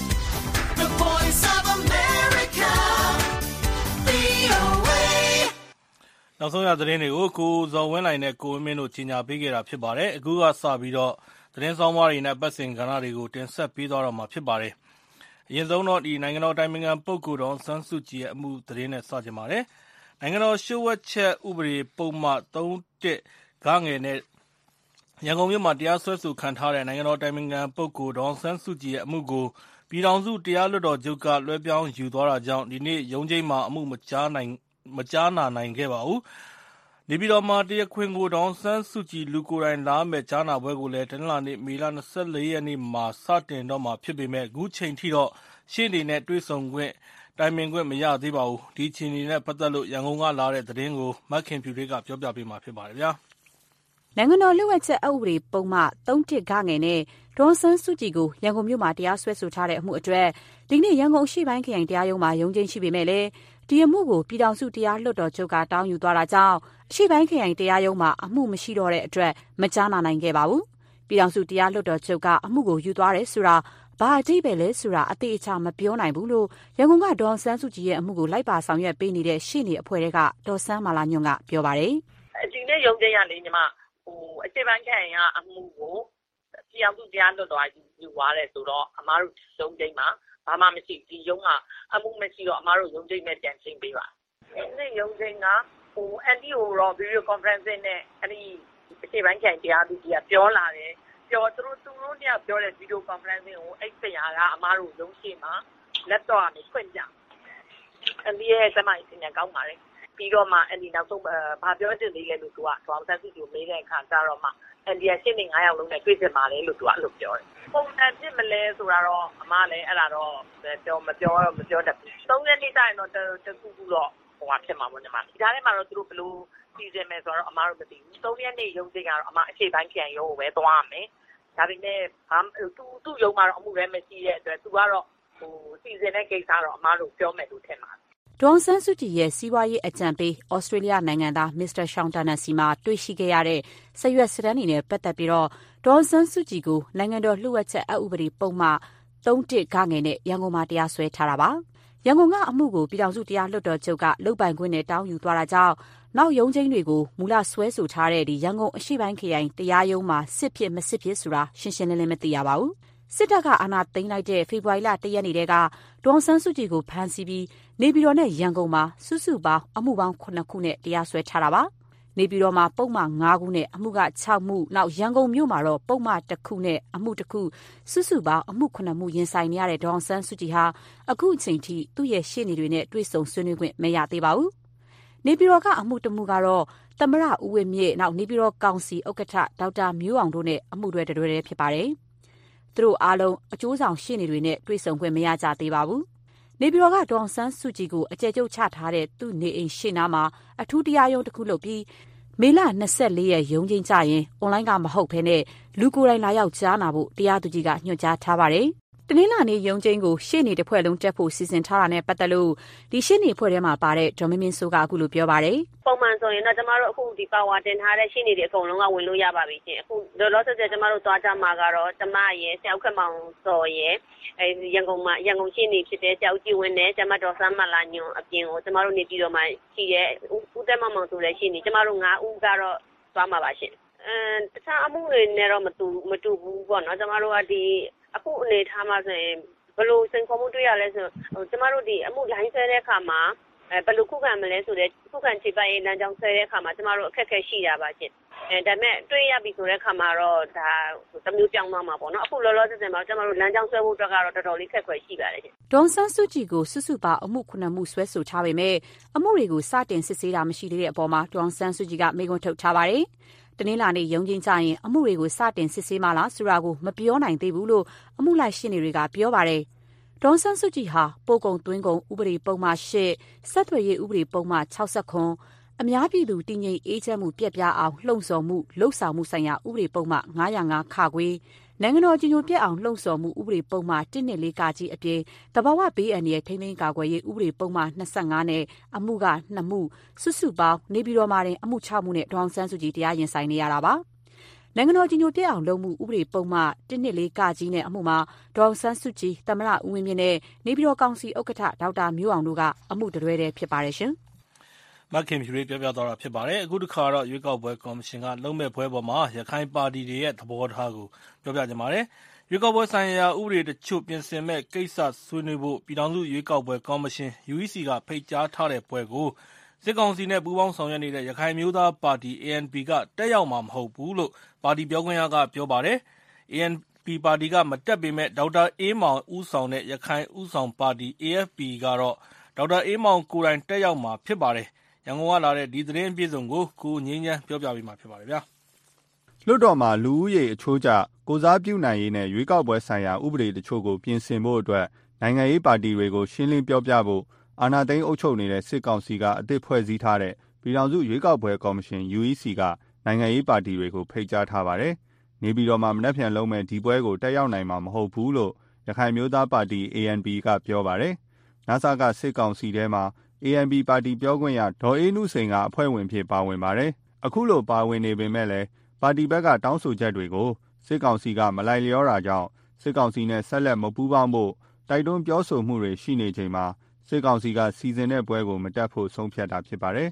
The Voice of America V O A နောက်ဆုံးရသတင်းတွေကိုကိုဇော်ဝင်းနိုင်နဲ့ကိုဝင်းမင်းတို့ကြီးညာပေးခဲ့တာဖြစ်ပါတယ်အခုကစပြီးတော့သတင်းဆောင်မတွေနဲ့ပတ်စင်ကဏ္ဍတွေကိုတင်ဆက်ပေးသွားတော့မှာဖြစ်ပါတယ်အရင်ဆုံးတော့ဒီနိုင်ငံတော်တိုင်ပင်ခံပုဂ္ဂိုလ်တော်ဆန်းစုကြည်ရဲ့အမှုသတင်းနဲ့စကြပါတယ်နိုင်ငံတော်ရှုပ်ဝက်ချက်ဥပဒေပုံမှန်၃တစ်ဂငယ်နဲ့ရန်ကုန်မြို့မှာတရားစွဲဆိုခံထားတဲ့နိုင်ငံတော်တိုင်ပင်ခံပုဂ္ဂိုလ်ဒေါ်ဆန်းစုကြည်ရဲ့အမှုကိုပြည်ထောင်စုတရားလွှတ်တော်ချုပ်ကလွှဲပြောင်းယူသွားတာကြောင့်ဒီနေ့ရုံးချိန်းမှာအမှုမကြားနိုင်မကြားနာနိုင်ခဲ့ပါဘူး။နေပြည်တော်မှာတရားခွင်ကိုဒေါ်ဆန်းစုကြည်လူကိုယ်တိုင်လာမဲ့ကြားနာပွဲကိုလည်းတနင်္လာနေ့မေလ၂၄ရက်နေ့မှာစတင်တော့မှာဖြစ်ပေမဲ့အခုချိန်ထိတော့ရှေ့နေနဲ့တွေ့ဆုံခွင့်တိုင်ပင်ခွင့်မရသေးပါဘူးဒီချင်းနေနဲ့ပတ်သက်လို့ရန်ကုန်ကလာတဲ့သတင်းကိုမတ်ခင်ဖြူတွေကပြောပြပေးမှာဖြစ်ပါတယ်ဗျာနိုင်ငံတော်လျှို့ဝှက်ချက်အဥပဒေပုံမှန်၃တစ်ဂငယ်နဲ့ဒေါ်ဆန်းစုကြည်ကိုရန်ကုန်မြို့မှာတရားစွဲဆိုထားတဲ့အမှုအတွက်ဒီနေ့ရန်ကုန်အရှေ့ပိုင်းခရိုင်တရားရုံးမှာရုံးချိန်းရှိပေမဲ့လည်းဒီအမှုကိုပြည်ထောင်စုတရားလွှတ်တော်ချုပ်ကတောင်းယူသွားတာကြောင့်အရှေ့ပိုင်းခရိုင်တရားရုံးမှာအမှုမရှိတော့တဲ့အတွက်မကြားနာနိုင်ခဲ့ပါဘူးပြည်ထောင်စုတရားလွှတ်တော်ချုပ်ကအမှုကိုယူသွားတယ်ဆိုတာဘာအတိပဲလဲဆိုတာအသေးအချာမပြောနိုင်ဘူးလို့ရန်ကုန်ကဒေါ်ဆန်းစုကြည်ရဲ့အမှုကိုလိုက်ပါဆောင်ရွက်ပေးနေတဲ့ရှေ့နေအဖွဲ့တွေကဒေါ်ဆန်းမာလာညွန့်ကပြောပါတယ်ဒီနေ့ရုံးချိန်ရလေညီမဟိုအချိန်ပိုင်းခံရအမှုကိုပြည်အောင်စုတရားလွှတ်တော်ယူယူသွားတယ်ဆိုတော့အမားတို့ရုံးချိန်မှာဘာမှမရှိဒီရုံးကအမှုမရှိတော့အမားတို့ရုံးချိန်နဲ့ပြန်ချိန်ပေးပါဒီနေ့ရုံးချိန်ကဟိုအန်တီကိုတော့ video conferencing နဲ့အဲ့ဒီအချိန်ပိုင်းခံတရားသူကြီးကပြောလာတယ်ပြောသူတို့သူတို့เนี่ยပြောတဲ့ video conferencing ကိုအဲ့ဆရာကအမားတို့ရုံးရှိမှာ laptop ကနေဖွင့်ပြအန်ဒီရဲ့စမိုင်းတင်ကောင်းပါလေပြီးတော့မှအန်ဒီနောက်ဆုံးဘာပြောချင်သေးလဲလို့သူကဒေါ်ဆက်စုကိုမေးတဲ့အခါကျတော့မှအန်ဒီရဲ့ရှင်းနေ၅ယောက်လုံးနဲ့တွေ့ကြပါလေလို့သူကအဲ့လိုပြောတယ်ပုံစံဖြစ်မလဲဆိုတာတော့အမလည်းအဲ့ဒါတော့ပြောမပြောမပြောတတ်ဘူးသုံးရက်နေ့ကျရင်တော့တခုခုတော့ဟိုဟာဖြစ်မှာပေါ့ညီမဒီကြားထဲမှာတော့သူတို့ဘလို့စီစဉ်မယ်ဆိုတော့အမတို့မသိဘူးသုံးရက်နေ့ရုံးချိန်ကတော့အမအခြေပိုင်းပြန်ရုံးကိုပဲသွားရမယ်ဒါပေမဲ့ဘာသူသူ့ရုံးမှာတော့အမှုရဲမရှိတဲ့အတွက်သူကတော့ဟိုစီစဉ်တဲ့ကိစ္စတော့အမတို့ပြောမယ်လို့ထင်ပါတယ်ဒေါ်ဆန်းစုကြည်ရဲ့စီးပွားရေးအကြံပေးဩစတြေးလျနိုင်ငံသားမစ္စတာရှောင်းတာနန်စီမှာတွေ့ရှိခဲ့ရတဲ့ဆရွက်စတန်းတွေနဲ့ပတ်သက်ပြီးတော့ဒေါ်ဆန်းစုကြည်ကိုနိုင်ငံတော်လှုပ်ဝက်ချက်အဥပဒေပုံမှန်သုံးတစ်ဂငယ်နဲ့ရန်ကုန်မှာတရားစွဲထားတာပါရန်ကုန်ကအမှုကိုပြည်ထောင်စုတရားလွှတ်တော်ချုပ်ကလုတ်ပိုင်ခွင့်နဲ့တောင်းယူသွားတာကြောင့်နောက်ရုံးချင်းတွေကိုမူလဆွဲဆိုထားတဲ့ဒီရန်ကုန်အရှိပိုင်းခရိုင်တရားရုံးမှာစစ်ဖြစ်မစစ်ဖြစ်ဆိုတာရှင်းရှင်းလင်းလင်းမသိရပါဘူးစစ်တပ်ကအာဏာသိမ်းလိုက်တဲ့ဖေဖော်ဝါရီလတရက်နေ့တည်းကဒေါ်ဆန်းစုကြည်ကိုဖမ်းဆီးပြီးနေပြည်တော်နဲ့ရန်ကုန်မှာစုစုပေါင်းအမှုပေါင်းခုနှစ်ခုနဲ့တရားစွဲထားတာပါနေပြည်တော်မှာပုံမှန်၅ခုနဲ့အမှုက၆မှုနောက်ရန်ကုန်မြို့မှာတော့ပုံမှန်တစ်ခုနဲ့အမှုတစ်ခုစုစုပေါင်းအမှုခုနှစ်မှုရင်ဆိုင်နေရတဲ့ဒေါ်ဆန်းစုကြည်ဟာအခုအချိန်ထိသူ့ရဲ့ရှေ့နေတွေနဲ့တွေ့ဆုံဆွေးနွေးခွင့်မရသေးပါဘူးနေပြည်တော်ကအမှုတစ်မှုကတော့သမရဦးဝင်းမြင့်နောက်နေပြည်တော်ကောင်စီဥက္ကဋ္ဌဒေါက်တာမျိုးအောင်တို့နဲ့အမှုတွဲတွဲတွဲဖြစ်ပါတယ်သူတို့အားလုံးအကျိုးဆောင်ရှေ့နေတွေနဲ့တွေ့ဆုံခွင့်မရကြသေးပါဘူးနေပြည်တော်ကဒေါ်ဆန်းစုကြည်ကိုအကျယ်ကျုပ်ချထားတဲ့သူ့နေအိမ်ရှေ့နားမှာအထူးတရားရုံးတစ်ခုလုပ်ပြီးမေလ၂၄ရက်ရုံးချင်းကြရင်အွန်လိုင်းကမဟုတ်ဘဲနဲ့လူကိုယ်တိုင်လာရောက်ကြားနာဖို့တရားသူကြီးကညွှန်ကြားထားပါတယ်တနင်္လာနေ့ရုံးချင်းကိုရှေ့နေတစ်ဖွဲ့လုံးတက်ဖို့စီစဉ်ထားတာနဲ့ပတ်သက်လို့ဒီရှေ့နေဖွဲ့ထဲမှာပါတဲ့ဒေါ်မင်းမင်းစိုးကအခုလိုပြောပါတယ်ပုံမှန်ဆိုရင်တော့ကျမတို့အခုဒီပါဝါတင်ထားတဲ့ရှေ့နေတွေအကုန်လုံးကဝင်လို့ရပါပြီရှင်အခုလောလောဆယ်ဆယ်ကျမတို့သွားကြမှာကတော့ကျမရဲ့ဆရာဦးခမောင်စော်ရဲ့အဲရန်ကုန်မှာရန်ကုန်ရှေ့နေဖြစ်တဲ့ဆရာဦးကြည်ဝင်းနဲ့ကျမတော်ဆန်းမလာညွန်အပြင်ကိုကျမတို့နေပြည်တော်မှာရှိတဲ့ဦးသက်မောင်မောင်ဆိုတဲ့ရှေ့နေကျမတို့၅ဦးကတော့သွားမှာပါရှင်အဲတခြားအမှုတွေနဲ့တော့မတူမတူဘူးပေါ့နော်ကျမတို့ကဒီအခုအနေထားမှာဆိုရင်ဘယ်လိုစင်ခေါ်မှုတွေ့ရလဲဆိုတော့ကျမတို့ဒီအမှုလိုင်းဆွဲတဲ့အခါမှာအဲဘယ်လိုခုခံမလဲဆိုတဲ့ခုခံခြေပိုက်ရေးလမ်းကြောင်းဆွဲတဲ့အခါမှာကျမတို့အခက်အခဲရှိတာပါရှင်အဲဒါပေမဲ့တွေ့ရပြီဆိုတဲ့အခါမှာတော့ဒါတမျိုးပြောင်းသွားမှာပေါ့နော်အခုလောလောဆယ်ဆယ်မှာကျမတို့လမ်းကြောင်းဆွဲဖို့အတွက်ကတော့တော်တော်လေးခက်ခဲရှိပါတယ်ရှင်ဒေါ်ဆန်းစုကြည်ကိုစုစုပေါင်းအမှုခုနှစ်မှုဆွဲဆိုထားပေမဲ့အမှုတွေကိုစတင်စစ်ဆေးတာမရှိသေးတဲ့အပေါ်မှာဒေါ်ဆန်းစုကြည်ကမေးခွန်းထုတ်ထားပါတယ်တနင်္လာနေ့ရုံးချင်းကြရင်အမှုတွေကိုစတင်စစ်ဆေးမှလားဆိုတာကိုမပြောနိုင်သေးဘူးလို့အမှုလိုက်ရှင်းနေတွေကပြောပါတယ်ဒေါ်ဆန်းစုကြည်ဟာပို့ကုန်သွင်းကုန်ဥပဒေပုံမှန်၈ဆက်သွယ်ရေးဥပဒေပုံမှန်၆၉အများပြည်သူတည်ငြိမ်အေးချမ်းမှုပြက်ပြားအောင်လှုံ့ဆော်မှုလှုပ်ဆောင်မှုဆိုင်ရာဥပဒေပုံမှန်၅၀၅ခခွေနိုင်ငံတော်ကြီးညိုပြက်အောင်လှုံ့ဆော်မှုဥပဒေပုံမှန်၁၂၄ကကြီးအပြင်တဘာဝဘေးအန္တရာယ်ထိန်းသိမ်းကာကွယ်ရေးဥပဒေပုံမှန်၂၅နဲ့အမှုက၂မှုစုစုပေါင်းနေပြည်တော်မှာတင်အမှု၆မှုနဲ့ဒေါ်ဆန်းစုကြည်တရားရင်ဆိုင်နေရတာပါနိုင်ငံတော်ကြီးညိုပြက်အောင်လုပ်မှုဥပဒေပုံမှန်၁၂၄ကကြီးနဲ့အမှုမှာဒေါ်ဆန်းစုကြည်သမရဦးဝင်းမြင့်နဲ့နေပြည်တော်ကောင်စီဥက္ကဋ္ဌဒေါက်တာမျိုးအောင်တို့ကအမှုတွဲတွဲဖြစ်ပါတယ်ရှင်မခင်ဖြူရေးပြောပြသွားတာဖြစ်ပါတယ်အခုတစ်ခါတော့ရွေးကောက်ပွဲကော်မရှင်ကလုံးမဲ့ပွဲပေါ်မှာရခိုင်ပါတီတွေရဲ့သဘောထားကိုပြောပြကြပါမယ်ရွေးကောက်ပွဲဆိုင်ရာဥပဒေတချို့ပြင်ဆင်မဲ့ကိစ္စဆွေးနွေးဖို့ပြည်ထောင်စုရွေးကောက်ပွဲကော်မရှင် ယူ အီ စီ ကဖိတ်ကြားထားတဲ့ပွဲကိုစစ်ကောင်စီနဲ့ပူးပေါင်းဆောင်ရွက်နေတဲ့ရခိုင်မျိုးသားပါတီ အေ အန် ပီ ကတက်ရောက်မှာမဟုတ်ဘူးလို့ပါတီပြောခွင့်ရကပြောပါတယ် အေ အန် ပီ ပါတီကမတက်ပေမဲ့ဒေါက်တာအေးမောင်ဦးဆောင်တဲ့ရခိုင်ဦးဆောင်ပါတီ အေ အက်ဖ် ပီ ကတော့ဒေါက်တာအေးမောင်ကိုယ်တိုင်တက်ရောက်မှာဖြစ်ပါတယ်ရန်ကုန်ကလာတဲ့ဒီသတင်းအပြည့်စုံကိုကိုငင်းချမ်းပြောပြပေးမှာဖြစ်ပါတယ်ဗျာလွှတ်တော်မှာလူဦးရေအချိုးကျကိုစားပြုနိုင်ရေးနဲ့ရွေးကောက်ပွဲဆိုင်ရာဥပဒေတချို့ကိုပြင်ဆင်ဖို့အတွက်နိုင်ငံရေးပါတီတွေကိုရှင်းလင်းပြောပြဖို့အာဏာသိမ်းအုပ်ချုပ်နေတဲ့စစ်ကောင်စီကအသစ်ဖွဲ့စည်းထားတဲ့ပြည်ထောင်စုရွေးကောက်ပွဲကော်မရှင် ယူ အီ စီ ကနိုင်ငံရေးပါတီတွေကိုဖိတ်ကြားထားပါတယ်။နေပြည်တော်မှာမနက်ဖြန်လုံးမဲ့ဒီပွဲကိုတက်ရောက်နိုင်မှာမဟုတ်ဘူးလို့ရခိုင်မျိုးသားပါတီ အေ အန် ပီ ကပြောပါတယ်။နစကစစ်ကောင်စီထဲမှာ အေ အန် ပီ ပါတီပြောခွင့်ရဒေါ်အေးနုစိန်ကအဖွဲ့ဝင်ဖြစ်ပါဝင်ပါတယ်။အခုလိုပါဝင်နေပေမဲ့လည်းပါတီဘက်ကတောင်းဆိုချက်တွေကိုစစ်ကောင်စီကမလိုက်လျောတာကြောင့်စစ်ကောင်စီနဲ့ဆက်လက်မပူးပေါင်းဖို့တိုက်တွန်းပြောဆိုမှုတွေရှိနေချိန်မှာစစ်ကောင်စီကစီစဉ်တဲ့ပွဲကိုမတက်ဖို့ဆုံးဖြတ်တာဖြစ်ပါတယ်။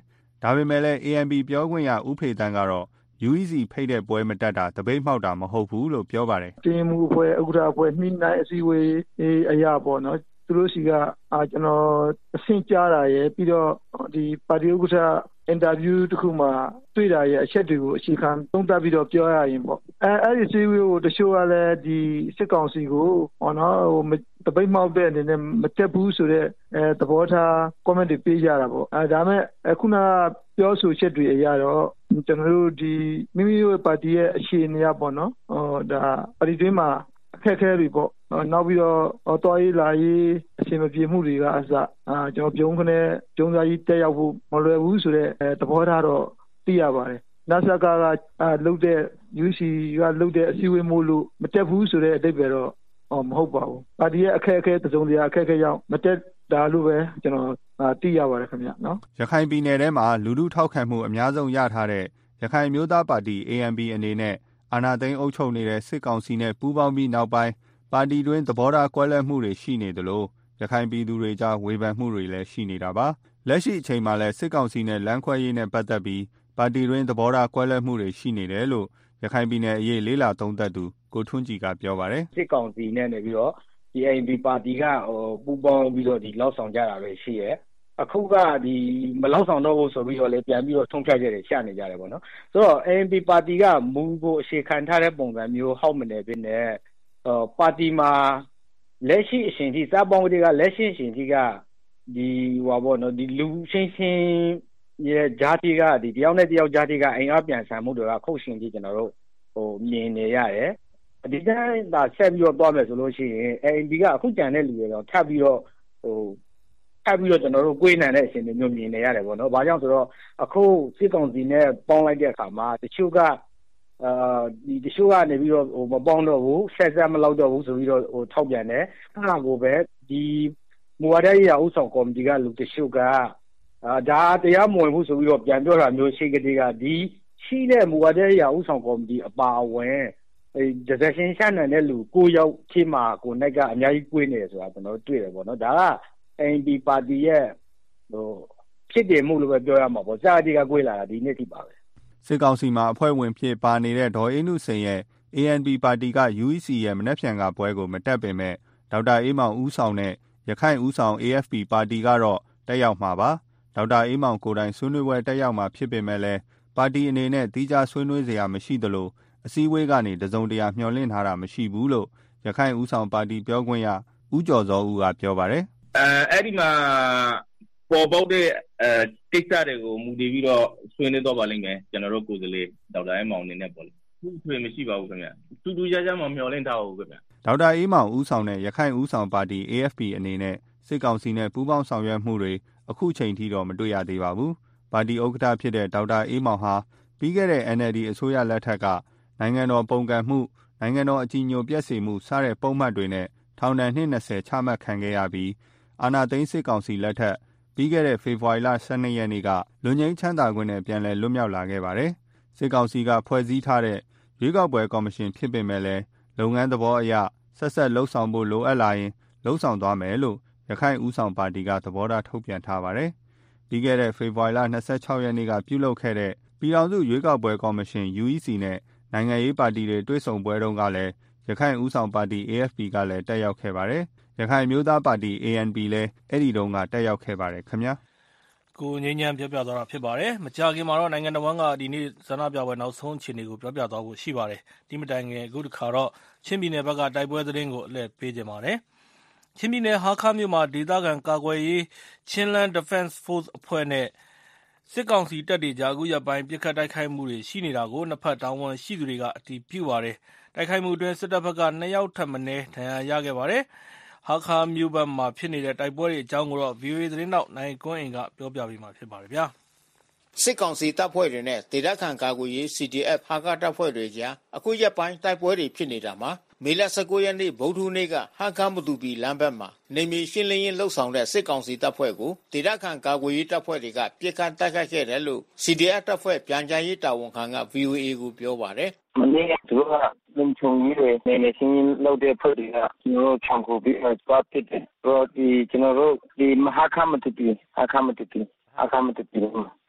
ဒါပေမဲ့လည်း အေ အန် ပီ ပြောခွင့်ရဦးဖေတန်းကတော့ ယူ အီ စီ ဖိတ်တဲ့ပွဲမတက်တာတပိတ်မှောက်တာမဟုတ်ဘူးလို့ပြောပါတယ်။တင်းမှုအဖွဲ့ဥက္ကဋ္ဌအဖွဲ့နှိမ့်နိုင်အစည်းအဝေးအရာပေါ့နော်သူတို့စီကအာကျွန်တော်အဆင့်ကြားတာရယ်ပြီးတော့ဒီပါတီဥက္ကဋ္ဌအင်တာဗျူးတစ်ခုမှာတွေ့တာရဲ့အချက်တွေကိုအခြေခံသုံးသပ်ပြီးတော့ပြောရရင်ပေါ့အဲအဲ့ဒီစီဝေးကိုတချို့ကလည်းဒီစစ်ကောင်စီကိုဟောနော်ဟိုတပိတ်မှောက်တဲ့အနေနဲ့မတက်ဘူးဆိုတော့အဲသဘောထား comment တွေပေးကြတာပေါ့အဲဒါမဲ့အခုနပြောဆိုချက်တွေအရတော့ကျွန်တော်တို့ဒီမိမိတို့ပါတီရဲ့အခြေအနေရပေါ့နော်ဟောဒါပါတီတွင်းမှာအခက်အခဲတွေပေါ့နောက်ပြီးတော့တော်ရေးလာရေးအချိန်မပြေမှုတွေကအစအာကျွန်တော်ပြုံးခနဲ့ကျုံစားကြီးတက်ရောက်ဖို့မလွယ်ဘူးဆိုတော့သဘောထားတော့သိရပါတယ်။နာဆာကာကလုတ်တဲ့ ယူ စီ ကလုတ်တဲ့အစည်းအဝေးမို့လို့မတက်ဘူးဆိုတဲ့အဓိပ္ပာယ်တော့မဟုတ်ပါဘူး။ပါတီရဲ့အခက်အခဲတစုံတရာအခက်အခဲရောက်မတက်တာလို့ပဲကျွန်တော်သိရပါတယ်ခင်ဗျနော်။ရခိုင်ပြည်နယ်ထဲမှာလူထုထောက်ခံမှုအများဆုံးရထားတဲ့ရခိုင်မျိုးသားပါတီ အေ အန် ပီ အနေနဲ့အာဏာသိမ်းအုပ်ချုပ်နေတဲ့စစ်ကောင်စီနဲ့ပူးပေါင်းပြီးနောက်ပိုင်းပါတီတွင်းသဘောထားကွဲလွဲမှုတွေရှိနေသလိုရခိုင်ပြည်သူတွေကြားဝေဖန်မှုတွေလည်းရှိနေတာပါလက်ရှိအချိန်မှာလည်းစစ်ကောင်စီနဲ့လမ်းခွဲရေးနဲ့ပတ်သက်ပြီးပါတီတွင်းသဘောထားကွဲလွဲမှုတွေရှိနေတယ်လို့ရခိုင်ပြည်နယ်အရေးလေးလာသုံးသပ်သူကိုထွန်းကြည်ကပြောပါတယ်စစ်ကောင်စီနဲ့နေပြီးတော့ဒီ အေ အန် ပီ ပါတီကဟိုပူးပေါင်းပြီးတော့ဒီလောက်ဆောင်ကြတာပဲရှိရဲ့အခုကဒီမလောက်ဆောင်တော့ဘူးဆိုပြီးတော့လည်းပြန်ပြီးတော့ထုံးဖြတ်ချက်တွေရှာနေကြတယ်ပေါ့နော်ဆိုတော့ အေ အန် ပီ ပါတီကမူကိုအခြေခံထားတဲ့ပုံစံမျိုးဟောက်မနေဘဲနဲ့အော်ပါတီမှာလက်ရှိအရှင်ကြီးစားပေါင်းတွေကလက်ရှိအရှင်ကြီးကဒီဟောပေါ့နော်ဒီလူချင်းချင်းရဲ့ဂျာတိကဒီတယောက်နဲ့တယောက်ဂျာတိကအိမ်အပြန်ဆန်မှုတွေကခုတ်ရှင်ကြီးကျွန်တော်တို့ဟိုမြင်နေရတယ်အဒီတိုင်းဒါဆက်ပြီးတော့တွားမယ်ဆိုလို့ရှိရင် အေ အန် ပီ ကအခုကြံတဲ့လူတွေတော့ထပ်ပြီးတော့ဟိုထပ်ပြီးတော့ကျွန်တော်တို့ကိုယ်နိုင်တဲ့အရှင်တွေမျိုးမြင်နေရတယ်ပေါ့နော်ဘာကြောင့်ဆိုတော့အခုစစ်ကောင်စီနဲ့ပေါင်းလိုက်တဲ့အခါမှာတချို့ကအာဒီတချို့ကနေပြီးတော့ဟိုမပေါင်းတော့ဘူးဆက်ဆက်မလောက်တော့ဘူးဆိုပြီးတော့ဟိုထောက်ပြန်တယ်အဲ့ဒါကိုပဲဒီမူဝါဒရေးရာဥဆောင်ကော်မတီကလူတချို့ကအာဒါတရားမဝင်ဘူးဆိုပြီးတော့ပြန်ပြောတာမျိုးရှိကြတဲ့ကဒီရှိတဲ့မူဝါဒရေးရာဥဆောင်ကော်မတီအပါအဝင်အဲဒဇရှင်ရှာနိုင်တဲ့လူကိုရောက်ချင်းမှာကိုနိုင်ကအများကြီးကွေးနေတယ်ဆိုတာကျွန်တော်တွေ့တယ်ပေါ့နော်ဒါက အေ အန် ပီ ပါတီရဲ့ဟိုဖြစ်တယ်မှုလို့ပဲပြောရမှာပေါ့စာတီကကွေးလာတာဒီနေ့ထိပါပဲစစ်ကောင်စီမှာအဖွဲ့ဝင်ဖြစ်ပါနေတဲ့ဒေါ်အေးနုစိန်ရဲ့ အေ အန် ပီ ပါတီက ယူ အီ စီ ရဲ့မနက်ဖြန်ကပွဲကိုမတက်ပေမဲ့ဒေါက်တာအေးမောင်ဦးဆောင်တဲ့ရခိုင်ဦးဆောင် အေ အက်ဖ် ပီ ပါတီကတော့တက်ရောက်မှာပါဒေါက်တာအေးမောင်ကိုယ်တိုင်ဆွေးနွေးပွဲတက်ရောက်မှာဖြစ်ပေမဲ့လည်းပါတီအနေနဲ့တီးခြားဆွေးနွေးစရာမရှိသလိုအစည်းအဝေးကနေတစုံတရာမျှော်လင့်ထားတာမရှိဘူးလို့ရခိုင်ဦးဆောင်ပါတီပြောခွင့်ရဦးကျော်စောဦးကပြောပါတယ်အဲအဲ့ဒီမှာပေါ်ပေါက်တဲ့အဲကိစ္စတွေကိုမူတည်ပြီးတော့ဆွေးနွေးတော့ပါလိမ့်မယ်ကျွန်တော်တို့ကိုယ်စားလှယ်ဒေါက်တာအေးမောင်အနေနဲ့ပေါ့လေသူ့ဆွေမရှိပါဘူးခင်ဗျတူတူကြကြမှမျှော်လင့်ထားဘူးခင်ဗျဒေါက်တာအေးမောင်ဦးဆောင်တဲ့ရခိုင်ဦးဆောင်ပါတီ အေ အက်ဖ် ပီ အနေနဲ့စစ်ကောင်စီနဲ့ပူးပေါင်းဆောင်ရွက်မှုတွေအခုချိန်ထိတော့မတွေ့ရသေးပါဘူးပါတီဥက္ကဋ္ဌဖြစ်တဲ့ဒေါက်တာအေးမောင်ဟာပြီးခဲ့တဲ့ အန် အယ်လ် ဒီ အစိုးရလက်ထက်ကနိုင်ငံတော်ပုံကန်မှုနိုင်ငံတော်အကြီးအကျယ်ပြည့်စုံမှုစတဲ့ပုံမှန်တွေနဲ့ထောင်ဒဏ်နှစ်၂၀ချမှတ်ခံခဲ့ရပြီးအာဏာသိမ်းစစ်ကောင်စီလက်ထက်ပြီးခဲ့တဲ့ဖေဖော်ဝါရီလ၁၂ရက်နေ့ကလွန်ငင်းချမ်းသာခွင့်နဲ့ပြန်လည်လွတ်မြောက်လာခဲ့ပါတယ်စစ်ကောင်စီကဖွဲ့စည်းထားတဲ့ရွေးကောက်ပွဲကော်မရှင်ဖြစ်ပေမဲ့လည်းလုပ်ငန်းသဘောအရဆက်ဆက်လှုပ်ဆောင်ဖို့လိုအပ်လာရင်လှုပ်ဆောင်သွားမယ်လို့ရခိုင်ဦးဆောင်ပါတီကသဘောထားထုတ်ပြန်ထားပါတယ်ပြီးခဲ့တဲ့ဖေဖော်ဝါရီလ၂၆ရက်နေ့ကပြုလုပ်ခဲ့တဲ့ပြည်ထောင်စုရွေးကောက်ပွဲကော်မရှင် ယူ အီ စီ နဲ့နိုင်ငံရေးပါတီတွေတွဲဆုံပွဲတုန်းကလည်းရခိုင်ဦးဆောင်ပါတီ အေ အက်ဖ် ပီ ကလည်းတက်ရောက်ခဲ့ပါတယ်ရခိုင်မျိုးသားပါတီ အေ အန် ပီ လည်းအဲ့ဒီတုန်းကတက်ရောက်ခဲ့ပါတယ်ခင်ဗျာကိုငင်းညံပြောပြသွားတာဖြစ်ပါတယ်မကြာခင်မှာတော့နိုင်ငံတော်ဝန်ကဒီနေ့ဇာနာပြပွဲနောက်ဆုံးအခြေအနေကိုပြောပြသွားဖို့ရှိပါတယ်ဒီမတိုင်ငယ်အခုတစ်ခါတော့ချင်းပြည်နယ်ဘက်ကတိုက်ပွဲသတင်းကိုအလှည့်ပေးကြပါမယ်ချင်းပြည်နယ်ဟာခါမြို့မှာဒေသခံကာကွယ်ရေး Chinland Defense Force အဖွဲ့နဲ့စစ်ကောင်စီတပ်တွေကြားအခုရပိုင်းပြစ်ခတ်တိုက်ခိုက်မှုတွေရှိနေတာကိုနှစ်ဖက်တာဝန်ရှိသူတွေကအတည်ပြုပါတယ်တိုက်ခိုက်မှုအတွင်းစစ်တပ်ဘက်ကနှစ်ယောက်ထပ်မံဒဏ်ရာရခဲ့ပါတယ်ဟာခါမြို့ဘက်မှာဖြစ်နေတဲ့တိုက်ပွဲတွေအကြောင်းကိုတော့ ဗီအိုအေ သတင်းတောက်နိုင်ကွန်းအိမ်ကပြောပြပေးမှာဖြစ်ပါတယ်ဗျာစစ်ကောင်စီတပ်ဖွဲ့တွေနဲ့ဒေသခံကာကွယ်ရေး စီ ဒီ အက်ဖ် ဟာခါတပ်ဖွဲ့တွေကြားအခုရက်ပိုင်းတိုက်ပွဲတွေဖြစ်နေတာမှာမေလ၁၉ရက်နေ့ဗုဒ္ဓဟူးနေ့ကဟာခါမတူပီလမ်းဘက်မှာနေမီရှင်းလင်းရေးလှုပ်ဆောင်တဲ့စစ်ကောင်စီတပ်ဖွဲ့ကိုဒေသခံကာကွယ်ရေးတပ်ဖွဲ့တွေကပြစ်ခတ်တိုက်ခိုက်ခဲ့တယ်လို့ စီ ဒီ အက်ဖ် တပ်ဖွဲ့ပြန်ကြားရေးတာဝန်ခံက ဗီအိုအေ ကိုပြောပါတယ်မနေ့ကသူကလုံခြုံရေးတွေနေနေချင်းလောက်တဲ့ဖွဲ့တွေကကျွန်တော်တို့ချောင်ကိုပြီးသွားပစ်တယ်တော့ဒီကျွန်တော်တို့ဒီမဟာခမတူပီဟာခမတူပီအခါမတူပီ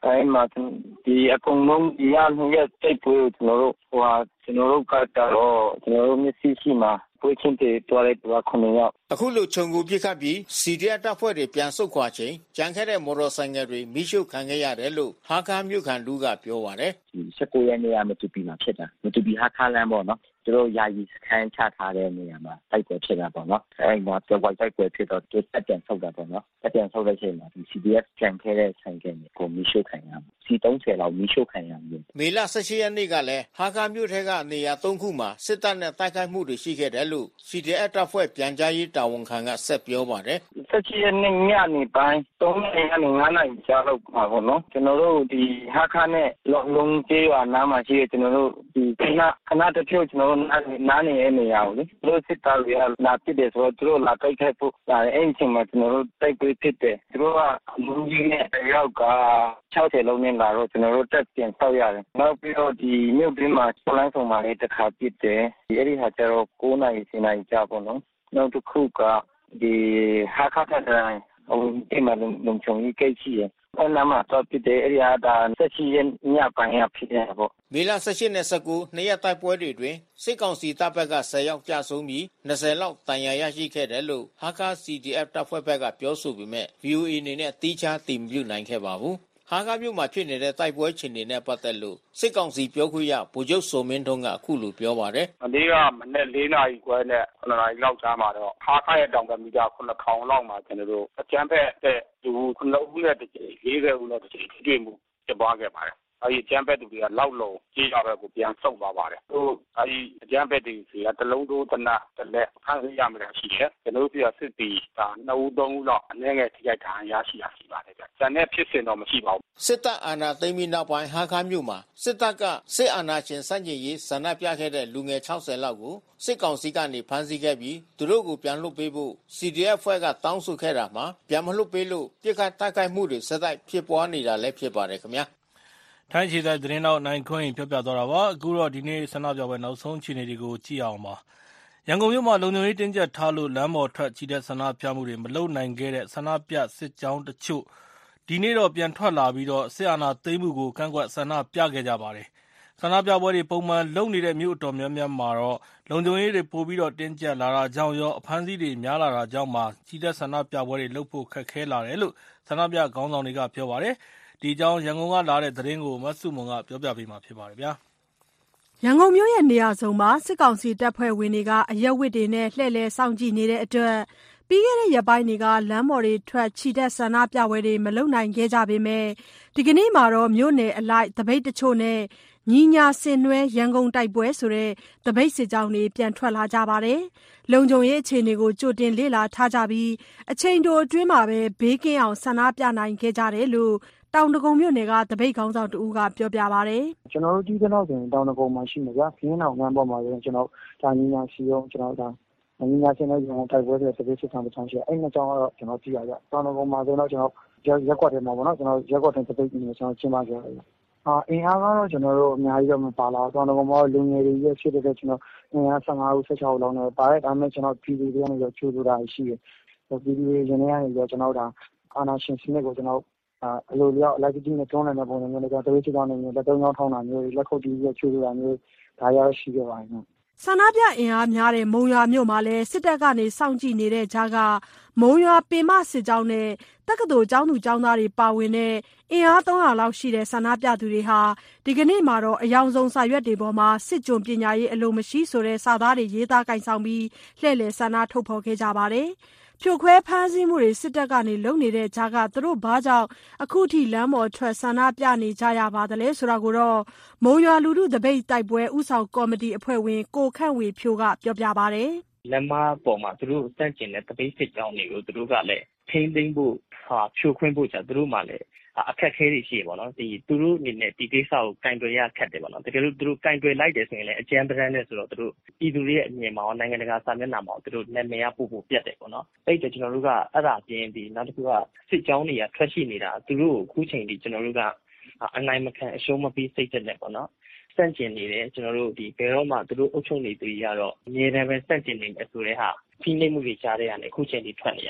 အဲ့မှာဒီအကုန်လုံးဒီရနှစ်ရက်တိတ်ပွဲကျွန်တော်တို့ဟိုဟာကျွန်တော်တို့ကတော့ကျွန်တော်တို့မျက်စိရှိမှာပွေးချင်းတွေတွားလိုက်တော့ခုနှစ်ယောက်အခုလိုခြုံကူပြစ်ခတ်ပြီး စီ ဒီ အက်ဖ် တပ်ဖွဲ့တွေပြန်ဆုတ်ခွာချိန်ကြံခဲ့တဲ့မော်တော်ဆိုင်ကယ်တွေမိရှုခံခဲ့ရတယ်လို့ဟာခါမြို့ခံလူကပြောပါတယ်ဒီ၁၉ရက်နေ့ကမတူပီမှာဖြစ်တာမတူပီဟာခါလမ်းပေါ့နော်သူတို့ယာယီစခန်းချထားတဲ့နေရာမှာတိုက်ပွဲဖြစ်တာပေါ့နော်အဲဒီမှာပြဝိုက်တိုက်ပွဲဖြစ်တော့သူတက်ပြန်ဆုတ်တာပေါ့နော်တက်ပြန်ဆုတ်တဲ့ချိန်မှာဒီ စီ ဒီ အက်ဖ် ကြံခဲ့တဲ့ဆိုင်ကယ်ကိုမိရှုခံရမှာစီသုံးဆယ်လောက်မိရှုခံရတယ်မေလ၁၈ရက်နေ့ကလည်းဟာခါမြို့ထဲကနေရာသုံးခုမှာစစ်တပ်နဲ့တိုက်ခိုက်မှုတွေရှိခဲ့တယ်လို့ စီ ဒီ အက်ဖ် တပ်ဖွဲ့ပြန်ကြားရေးတာဝန်ခံကဆက်ပြောပါတယ်၁၈ရက်နေ့ညနေပိုင်းသုံးနာရီကနေငါးနာရီကြာလောက်ပါပေါ့နော်ကျွန်တော်တို့ဒီဟာခါနဲ့လုံလုံကျေးရွာနားမှာရှိတဲ့ကျွန်တော်တို့ဒီခဏခဏတချို့ကျွန်တော်တို့နားနေတဲ့နေရာကိုလေသူတို့စစ်သားတွေကလာပစ်တယ်ဆိုတော့သူတို့လာတိုက်ခိုက်ဖို့ဒါအဲ့ဒီအချိန်မှာကျွန်တော်တို့တိုက်ပွဲဖြစ်တယ်သူတို့ကလူကြီးနဲ့တယောက်က၆၀လုံးနဲ့လာတော့ကျွန်တော်တို့တက်ပြန်ဆောက်ရတယ်နောက်ပြီးတော့ဒီမြို့တွင်းမှာပလန်ဆောင်မှာလည်းတစ်ခါပစ်တယ်ဒီအဲ့ဒီဟာကျတော့၉နာရီ၁၀နာရီကြာပေါ့နော်နောက်တစ်ခုကဒီဟာခါတဲ့တိုင်းဟိုဒီမှာလုံချုံကြီးကိတ်ရှိတယ်အဲ့နာမှာတော့ဖြစ်တဲ့ area ဒါဆက်ရှိရညပိုင်းရဖြစ်တယ်ပေါ့မေလ၁၈နဲ့၁၉နှစ်ရက်တိုက်ပွဲတွေတွင်စစ်ကောင်စီတပ်ဘက်က၁၀ယောက်ကြာဆုံးပြီး၂၀လောက်တန်ရာရရှိခဲ့တယ်လို့ဟာခါ စီ ဒီ အက်ဖ် တပ်ဖွဲ့ဘက်ကပြောဆိုပေမဲ့ ဗီအိုအေ အနေနဲ့တီးခြားတည်မပြုနိုင်ခဲ့ပါဘူးဟာခါမြို့မှာဖြစ်နေတဲ့တိုက်ပွဲအခြေအနေနဲ့ပတ်သက်လို့စစ်ကောင်စီပြောခွင့်ရဗိုလ်ချုပ်စောမင်းထွန်းကအခုလိုပြောပါတယ်။ဒီကမနေ့၄နာရီခွဲနဲ့ခုနှစ်နာရီလောက်ကြားမှာတော့ဟာခါရဲ့တောင်ကမီတာခုနှစ်ထောင်လောက်မှာကျွန်တော်တို့အကျန်းဖက်တဲ့လူခုနှစ်ဦးနဲ့တစ်ကြိမ်၄၀ဦးနဲ့တစ်ကြိမ်တွေ့မှုဖြစ်ပွားခဲ့ပါတယ်။အဲဒီအကျန်းဖက်သူတွေကလောက်လုံးကြီးရဘက်ကိုပြန်ဆုတ်သွားပါတယ်။ဟိုအဲဒီအကျန်းဖက်တွေကတလုံးတိုးတနက်တစ်လက်ဖမ်းရမှာရှိတယ်။ကျွန်တော်တို့ပြစစ်တီဒါနှစ်ဦးသုံးဦးလောက်အနည်းငယ်ထိခိုက်ဒဏ်ရာရရှိတာရှိပါတယ်ဗျ။ကျန်တဲ့ဖြစ်စဉ်တော့မရှိပါဘူး။စစ်တပ်အာဏာသိမ်းပြီးနောက်ပိုင်းဟာခါမြို့မှာစစ်တပ်ကစစ်အာဏာရှင်စန့်ကျင်ရေးဆန္ဒပြခဲ့တဲ့လူငယ်၆၀လောက်ကိုစစ်ကောင်စီကနေဖမ်းဆီးခဲ့ပြီးသူတို့ကိုပြန်လွှတ်ပေးဖို့ စီ ဒီ အက်ဖ် ဖွဲ့ကတောင်းဆိုခဲ့တာမှာပြန်မလွှတ်ပေးလို့ပြစ်ခတ်တိုက်ခိုက်မှုတွေဆက်တိုက်ဖြစ်ပွားနေတာလည်းဖြစ်ပါတယ်ခင်ဗျာထိုင်းခြေဆိုင်သတင်းတော့နိုင်ခွင့်ပြောပြသွားတာပါအခုတော့ဒီနေ့ဆန္ဒပြပွဲနောက်ဆုံးအခြေအနေတွေကိုကြည့်အောင်ပါရန်ကုန်မြို့မှာလုံခြုံရေးတင်းကျပ်ထားလို့လမ်းပေါ်ထွက်ချီတဲ့ဆန္ဒပြမှုတွေမလုပ်နိုင်ခဲ့တဲ့ဆန္ဒပြစစ်ကြောင်းတချို့ဒီနေ့တော့ပြန်ထွက်လာပြီးတော့စစ်အာဏာသိမ်းမှုကိုကန့်ကွက်ဆန္ဒပြခဲ့ကြပါတယ်ဆန္ဒပြပွဲတွေပုံမှန်လုပ်နေတဲ့မြို့အတော်များများမှာတော့လုံခြုံရေးတွေပိုပြီးတော့တင်းကျပ်လာတာကြောင့်ရောအဖမ်းဆီးတွေများလာတာကြောင့်မှချီတဲ့ဆန္ဒပြပွဲတွေလုပ်ဖို့ခက်ခဲလာတယ်လို့ဆန္ဒပြခေါင်းဆောင်တွေကပြောပါတယ်ဒီကြောင်းရန်ကုန်ကလာတဲ့သတင်းကိုမဆုမွန်ကပြောပြပေးမှာဖြစ်ပါတယ်ဗျာရန်ကုန်မြို့ရဲ့နေရာစုံမှာစစ်ကောင်စီတပ်ဖွဲ့ဝင်တွေကအရက်ဝတ်တွေနဲ့လှည့်လည်စောင့်ကြည့်နေတဲ့အတွက်ပြီးခဲ့တဲ့ရက်ပိုင်းတွေကလမ်းပေါ်တွေထွက်ချီတက်ဆန္ဒပြပွဲတွေမလုပ်နိုင်ခဲ့ကြပေမဲ့ဒီကနေ့မှာတော့မြို့နယ်အလိုက်တပိတ်တချို့နဲ့ညီညာဆင်နွဲရန်ကုန်တိုက်ပွဲဆိုတဲ့တပိတ်စစ်ကြောင်းတွေပြန်ထွက်လာကြပါတယ်။လုံခြုံရေးအခြေအနေကိုကြိုတင်လေ့လာထားကြပြီးအချိန်တိုအတွင်းမှာပဲဘေးကင်းအောင်ဆန္ဒပြနိုင်ခဲ့ကြတယ်လို့တောင်တကုံမြို့နယ်ကတပိတ်ခေါင်းဆောင်တူကပြောပြပါတယ်။ကျွန်တော်တို့ဒီကနေ့ဆိုရင်တောင်တကုံမှာရှိမှာဗျာ။ခင်းအောင်ငန်းပေါ်မှာဆိုကျွန်တော်ဒါညီညာစီအောင်ကျွန်တော်ဒါညီညာဆင်နွဲရန်ကုန်တိုက်ပွဲဆိုတဲ့တပိတ်စစ်ကြောင်းတစ်ချောင်းရှိအဲ့နှစ်ကြောင်းကတော့ကျွန်တော်ကြည့်ရကြ။တောင်တကုံမှာဆိုတော့ကျွန်တော်ရက်ကွက်ထဲမှာပေါ့နော်ကျွန်တော်ရက်ကွက်ထဲတပိတ်ကြီးနဲ့ကျွန်တော်ရှင်းပါကြရတယ်။အာအင်အားကတော့ကျွန်တော်တို့အများကြီးတော့မပါလာတော့တော့မောလူငယ်တွေရဖြစ်တဲ့ကျွန်တော်အင်အား၁၅ဦး၁၆ဦးလောက်နဲ့ပါတယ်ဒါပေမဲ့ကျွန်တော်ပြည်သူတွေကနေတော့ချိုးလို့တာရှိတယ်။ပြည်သူတွေရင်းနေရနေတော့ကျွန်တော်ဒါအာနာရှင်စနစ်ကိုကျွန်တော်အလိုလျောက်အလိုက်ကြီးနဲ့တွန်းနေတဲ့ပုံစံမျိုးတွေကျွန်တော်တပိတ်ချောင်းနေမျိုးလက်သုံးချောင်းထောင်းတာမျိုးတွေလက်ခုပ်တီးပြီးချိုးလို့တာမျိုးဒါရရှိခဲ့ပါတယ်နော်ဆန္ဒပြအင်အားများတဲ့မုံရွာမြို့မှာလည်းစစ်တပ်ကနေစောင့်ကြည့်နေတဲ့ကြားကမုံရွာပင်မစစ်ကြောင်းနဲ့တက္ကသိုလ်ကျောင်းသူကျောင်းသားတွေပါဝင်တဲ့အင်အားသုံးရာလောက်ရှိတဲ့ဆန္ဒပြသူတွေဟာဒီကနေ့မှာတော့အယောင်စုံစာရွက်တွေပေါ်မှာစစ်ကြုံပညာရေးအလိုမရှိဆိုတဲ့စာသားတွေရေးသားကင်ဆောင်ပြီးလှည့်လည်ဆန္ဒထုတ်ဖော်ခဲ့ကြပါတယ်။ဖြိုခွဲဖမ်းဆီးမှုတွေစစ်တပ်ကနေလုပ်နေတဲ့ကြားကသူတို့ဘာကြောင့်အခုထိလမ်းပေါ်ထွက်ဆန္ဒပြနေကြရပါသလဲဆိုတာကိုတော့မုံရွာလူထုတပိတ်တိုက်ပွဲဥဆောင်ကော်မတီအဖွဲ့ဝင်ကိုခန့်ဝေဖြိုးကပြောပြပါတယ်လမ်းမပေါ်မှာသူတို့စန့်ကျင်တဲ့တပိတ်စစ်ကြောင်းတွေကိုသူတို့ကလည်းထိမ့်သိမ်းဖို့ဟာဖြိုခွင်းဖို့ကြာသူတို့မှလည်းအခက်ခဲတွေရှိပေါ့နော်ဒီသူတို့အနေနဲ့ဒီကိစ္စကိုကင်တွယ်ရခက်တယ်ပေါ့နော်တကယ်လို့သူတို့ကင်တွယ်လိုက်တယ်ဆိုရင်လည်းအကြမ်းပတမ်းနဲ့ဆိုတော့သူတို့ပြည်သူတွေရဲ့အမြင်မှာနိုင်ငံတကာစာမျက်နှာမှာသူတို့နာမည်ရပို့ဖို့ပြတ်တယ်ပေါ့နော်အဲ့ဒါကျွန်တော်တို့ကအဲ့ဒါပြင်းဒီနောက်တစ်ခုကစစ်ကြောင်းတွေကထွက်ရှိနေတာသူတို့ကိုအခုချိန်ဒီကျွန်တော်တို့ကအနိုင်မခံအရှုံးမပြီးစိတ်သက်နဲ့ပေါ့နော်စန့်ကျင်နေတယ်ကျွန်တော်တို့ဒီဘယ်တော့မှသူတို့အုပ်ချုပ်နေသူတွေကတော့အမြဲတမ်းပဲစန့်ကျင်နေတယ်ဆိုတဲ့ဟာဖိနှိပ်မှုတွေကြားတဲ့ကနေအခုချိန်ထိထွက်နေရဗျ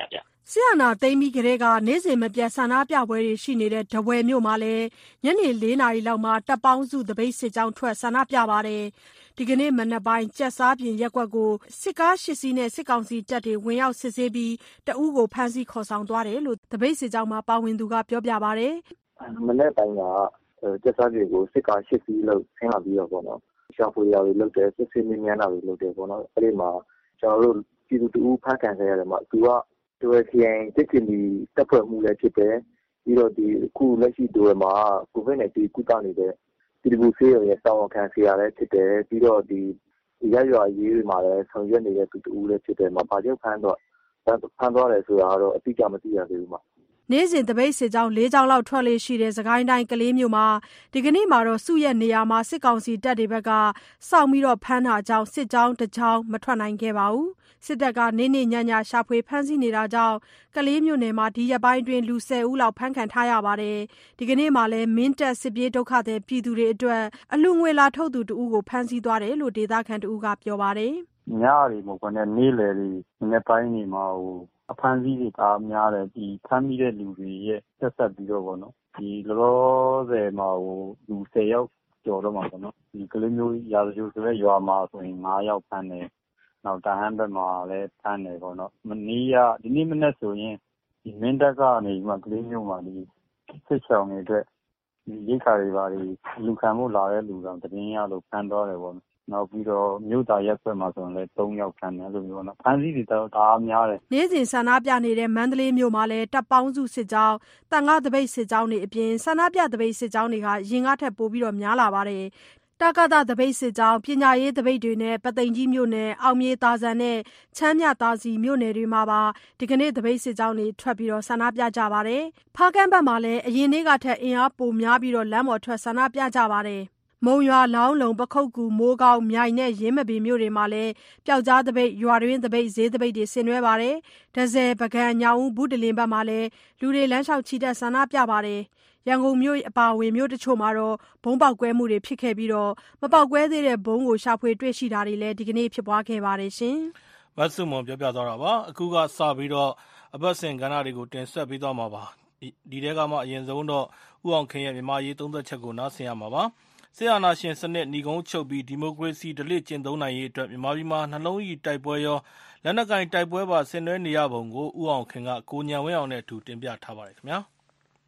စစ်အာဏာသိမ်းပြီးကတည်းကနေ့စဉ်မပြတ်ဆန္ဒပြပွဲတွေရှိနေတဲ့ထားဝယ်မြို့မှာလည်းညနေလေးနာရီလောက်မှာတပ်ပေါင်းစုသပိတ်စစ်ကြောင်းထွက်ဆန္ဒပြပါတယ်။ဒီကနေ့မနက်ပိုင်းကျက်စားပြင်ရပ်ကွက်ကိုစစ်ကားရှစ်စီးနဲ့စစ်ကောင်စီတပ်တွေဝင်ရောက်စစ်ဆေးပြီးတအုပ်ကိုဖမ်းဆီးခေါ်ဆောင်သွားတယ်လို့သပိတ်စစ်ကြောင်းမှာပါဝင်သူကပြောပြပါတယ်။မနက်ပိုင်းကကျက်စားပြင်ကိုစစ်ကားရှစ်စီးလောက်ဆင်းလာပြီးတော့ပေါ့နော်။ရှာဖွေရတွေလုပ်တယ်စစ်ဆေးမြန်းတာတွေလုပ်တယ်ပေါ့နော်။အဲဒီမှာကျွန်တော်တို့ပြည်သူတအုပ်ဖမ်းခံခဲ့ရတယ်မှာသူကတူရခရိုင်စစ်ကင်ဒီတပ်ဖွဲ့မှုလည်းဖြစ်တယ်ပြီးတော့ဒီအခုလက်ရှိတူရမှာကိုဗစ်နဲ့ဒီကုသနေတဲ့ဒီလူဆေးရဲ့စောင့်ခံဆရာလည်းဖြစ်တယ်ပြီးတော့ဒီရရွာရေးတွေမှာလည်းဆောင်ရွက်နေတဲ့သူတူလည်းဖြစ်တယ်မှာဘာကြောင့်ဖမ်းတော့ဖမ်းသွားတယ်ဆိုတာတော့အတိအကျမသိရသေးဘူးမှာနေ့စဉ်သပိတ်စစ်ကြောင်း၄ကြောင်းလောက်ထွက်လေရှိတဲ့စကိုင်းတိုင်းကလေးမြို့မှာဒီကနေ့မှာတော့စုရက်နေရာမှာစစ်ကောင်စီတပ်တွေဘက်ကစောင့်ပြီးတော့ဖမ်းတာကြောင့်စစ်ကြောင်းတစ်ကြောင်းမထွက်နိုင်ခဲ့ပါဘူးစစ်တပ်ကနေ့နေ့ညညရှာဖွေဖမ်းဆီးနေတာကြောင့်ကလေးမြို့နယ်မှာဒီရက်ပိုင်းတွင်လူဆယ်ဦးလောက်ဖမ်းခံထားရပါတယ်ဒီကနေ့မှာလည်းမင်းတပ်စစ်ပြေးဒုက္ခသည်ပြည်သူတွေအတွက်အလူငွေလာထုတ်သူတဦးကိုဖမ်းဆီးသွားတယ်လို့ဒေသခံတဦးကပြောပါတယ်ညရီမဟုတ်နဲ့နေ့လယ်ဒီနေ့ပိုင်းနေမှာဟိုအဖမ်းဆီးတွေကများတယ်ဒီဖမ်းမိတဲ့လူတွေရဲ့ဆက်ဆက်ပြီးတော့ပေါ့နော်ဒီလောဆယ်မှာဟိုလူဆယ်ယောက်ကျော်တော့မှာပေါ့နော်ဒီကလေးမျိုးရာဇဂိုဆိုတဲ့ရွာမှာဆိုရင်၅ယောက်ဖမ်းတယ်နောက်တဟန်းဘက်မှာလည်းဖမ်းတယ်ပေါ့နော်မနေ့ကဒီနေ့မနေ့ဆိုရင်ဒီမင်းတပ်ကနေမှကလေးမျိုးမှာဒီစစ်ဆောင်တွေအတွက်ဒီရိတ်ခါတွေပါဒီလူခံမှုလာတဲ့လူတော်တရင်ရလို့ဖမ်းတော့တယ်ပေါ့နော်နောက်ပြီးတော့မြို့သားရက်ွက်မှာဆိုရင်လည်း၃ယောက်ဖမ်းတယ်လို့ပြောနော်ဖမ်းဆီးတွေတော့ဒါအားများတယ်နေ့စဉ်ဆန္ဒပြနေတဲ့မန္တလေးမြို့မှာလည်းတပ်ပေါင်းစုစစ်ကြောင်းတန်ခါးတပိတ်စစ်ကြောင်းတွေအပြင်ဆန္ဒပြတပိတ်စစ်ကြောင်းတွေကရင်ကားထက်ပိုပြီးတော့များလာပါတယ်တက္ကသတပိတ်စစ်ကြောင်းပညာရေးတပိတ်တွေနဲ့ပသိမ်ကြီးမြို့နယ်အောင်မြေသာဆန်နဲ့ချမ်းမြသာစီမြို့နယ်တွေမှာပါဒီကနေ့တပိတ်စစ်ကြောင်းတွေထွက်ပြီးတော့ဆန္ဒပြကြပါတယ်ဖားကန့်ဘက်မှာလည်းအရင်နေ့ကထက်အင်အားပိုများပြီးတော့လမ်းပေါ်ထွက်ဆန္ဒပြကြပါတယ်မုံရွာလောင်းလုံပခုတ်ကူမိုးကောင်းမြိုင်နဲ့ရင်းမပင်မြို့တွေမှာလည်းပျောက်ကြားတပိတ်ရွာတွင်းတပိတ်ဈေးတပိတ်တွေဆင်နွှဲပါတယ်ဒဇယ်ပကံညောင်ဦးဘူးတလင်းဘက်မှာလည်းလူတွေလမ်းလျှောက်ချီတက်ဆန္ဒပြပါတယ်ရန်ကုန်မြို့အပါအဝင်မြို့တချို့မှာတော့ဘုံပေါက်ကွဲမှုတွေဖြစ်ခဲ့ပြီးတော့မပေါက်ကွဲသေးတဲ့ဘုံကိုရှာဖွေတွေ့ရှိတာတွေလည်းဒီကနေ့ဖြစ်ပွားခဲ့ပါတယ်ရှင်။မဆုမွန်ပြောပြသွားတာပါ။အခုကစပြီးတော့အပတ်စဉ်ကဏ္ဍတွေကိုတင်ဆက်ပေးသွားမှာပါ။ဒီထဲကမှအရင်ဆုံးတော့ဦးအောင်ခင်ရဲ့မြန်မာရေးသုံးသက်ချက်ကိုနားဆင်ရမှာပါ။စစ်အာဏာရှင်စနစ်ညီကုန်းချုပ်ပြီးဒီမိုကရေစီဓလေ့ကျင့်သုံးနိုင်ရေးအတွက်မြန်မာပြည်မှာနှလုံးရည်တိုက်ပွဲရောလက်နက်ကင်တိုက်ပွဲပါဆင်နွှဲနေရပုံကိုဦးအောင်ခင်ကကိုညံဝင်းအောင်နဲ့အတူတင်ပြထားပါတယ်ခင်ဗျာ။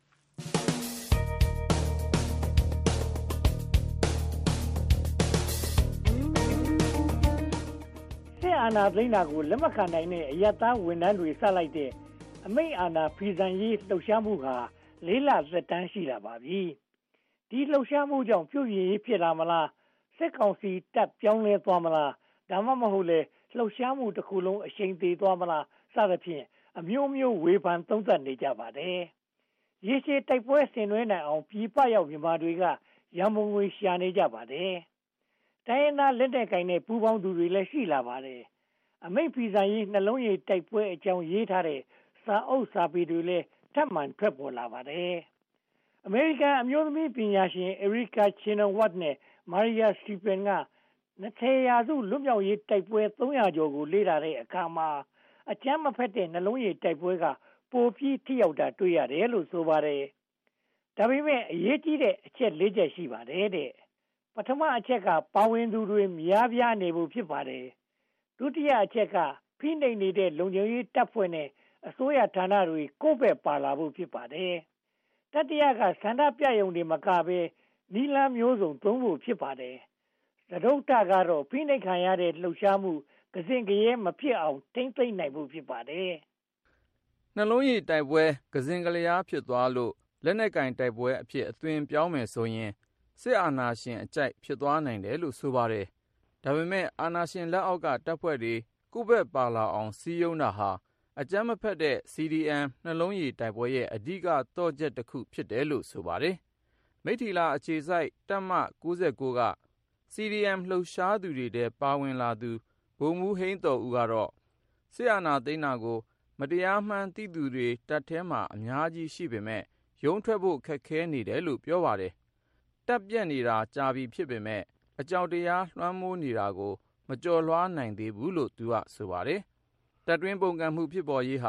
အာဏာသိမ်းတာကိုလက်မခံနိုင်တဲ့အယက်သားဝန်ထမ်းတွေဆက်လိုက်တဲ့အမိန့်အာဏာဖီဆန်ရေးလှုပ်ရှားမှုဟာလေးလသက်တမ်းရှိလာပါပြီ။ဒီလှုပ်ရှားမှုကြောင့်ပြုပြင်ရေးဖြစ်လာမလားစစ်ကောင်စီတပ်ပြောင်းလဲသွားမလားဒါမှမဟုတ်လေလှုပ်ရှားမှုတစ်ခုလုံးအရှိန်သေးသွားမလားစသဖြင့်အမျိုးမျိုးဝေဖန်သုံးသပ်နေကြပါတယ်။ရေရှည်တိုက်ပွဲဆင်နွှဲနိုင်အောင်ပြည်ပရောက်မြန်မာတွေကရန်ပုံငွေရှာနေကြပါတယ်။တိုင်းရင်းသားလက်နက်ကင်တဲ့ပူးပေါင်းသူတွေလည်းရှိလာပါတယ်။အမိန့်ဖီဆန်ရေးနှလုံးရည်တိုက်ပွဲအကြောင်းရေးထားတဲ့စာအုပ်စာပေတွေလည်းထပ်မံထွက်ပေါ်လာပါတယ်။အမေရိကန်အမျိုးသမီးပညာရှင်အရီကာချီနိုဝတ်နဲ့မာရီယာစတီပန်ကနှစ်ရာစုလွတ်မြောက်ရေးတိုက်ပွဲသုံးရာကျော်ကိုလေ့လာတဲ့အခါမှာအကြမ်းမဖက်တဲ့နှလုံးရည်တိုက်ပွဲကပိုပြီးထိရောက်တာတွေ့ရတယ်လို့ဆိုပါတယ်။ဒါပေမဲ့အရေးကြီးတဲ့အချက်၄ချက်ရှိပါတယ်တဲ့။ပထမအချက်ကပါဝင်သူတွေများပြားနေဖို့ဖြစ်ပါတယ်။ဒုတိယအချက်ကဖိနှိပ်နေတဲ့လုံခြုံရေးတပ်ဖွဲ့နဲ့အစိုးရဌာနတွေကိုယ့်ဘက်ပါလာဖို့ဖြစ်ပါတယ်။တတိယကဆန္ဒပြရုံတွေမကဘဲနီလန်းမျိုးစုံသုံးဖို့ဖြစ်ပါတယ်။သဒုတ်တကတော့ဖိနှိပ်ခံရတဲ့လှုပ်ရှားမှုကစင်ကရဲမဖြစ်အောင်ထိမ့်သိမ့်နိုင်ဖို့ဖြစ်ပါတယ်။နှလုံးရည်တိုက်ပွဲကစင်ကလျားဖြစ်သွားလို့လက်နက်ကင်တိုက်ပွဲအဖြစ်အသွင်ပြောင်းမယ်ဆိုရင်စစ်အာဏာရှင်အကြိုက်ဖြစ်သွားနိုင်တယ်လို့ဆိုပါတယ်။ဒါပေမဲ့အာဏာရှင်လက်အောက်ကတပ်ဖွဲ့တွေကိုယ့်ဘက်ပါလာအောင်စည်းရုံးတာဟာအကြမ်းမဖက်တဲ့ စီ ဒီ အမ် နှလုံးရည်တိုက်ပွဲရဲ့အဓိကတော့ချက်တစ်ခုဖြစ်တယ်လို့ဆိုပါတယ်။မိထ္ထီလာအခြေစိုက်တပ်မ၉၉က စီ ဒီ အမ် လှုပ်ရှားသူတွေထဲပါဝင်လာသူဗိုလ်မှူးဟိန်းတော်ဦးကတော့စစ်အာဏာသိမ်းတာကိုမတရားမှန်းသိသူတွေတပ်ထဲမှာအများကြီးရှိပေမဲ့ရုံးထွက်ဖို့ခက်ခဲနေတယ်လို့ပြောပါတယ်။တပ်ပြက်နေတာကြာပြီဖြစ်ပေမဲ့အကြောက်တရားလွှမ်းမိုးနေတာကိုမကျော်လွှားနိုင်သေးဘူးလို့သူကဆိုပါတယ်။တပ်တွင်းပုံကံမှုဖြစ်ပေါ်ရေးဟာ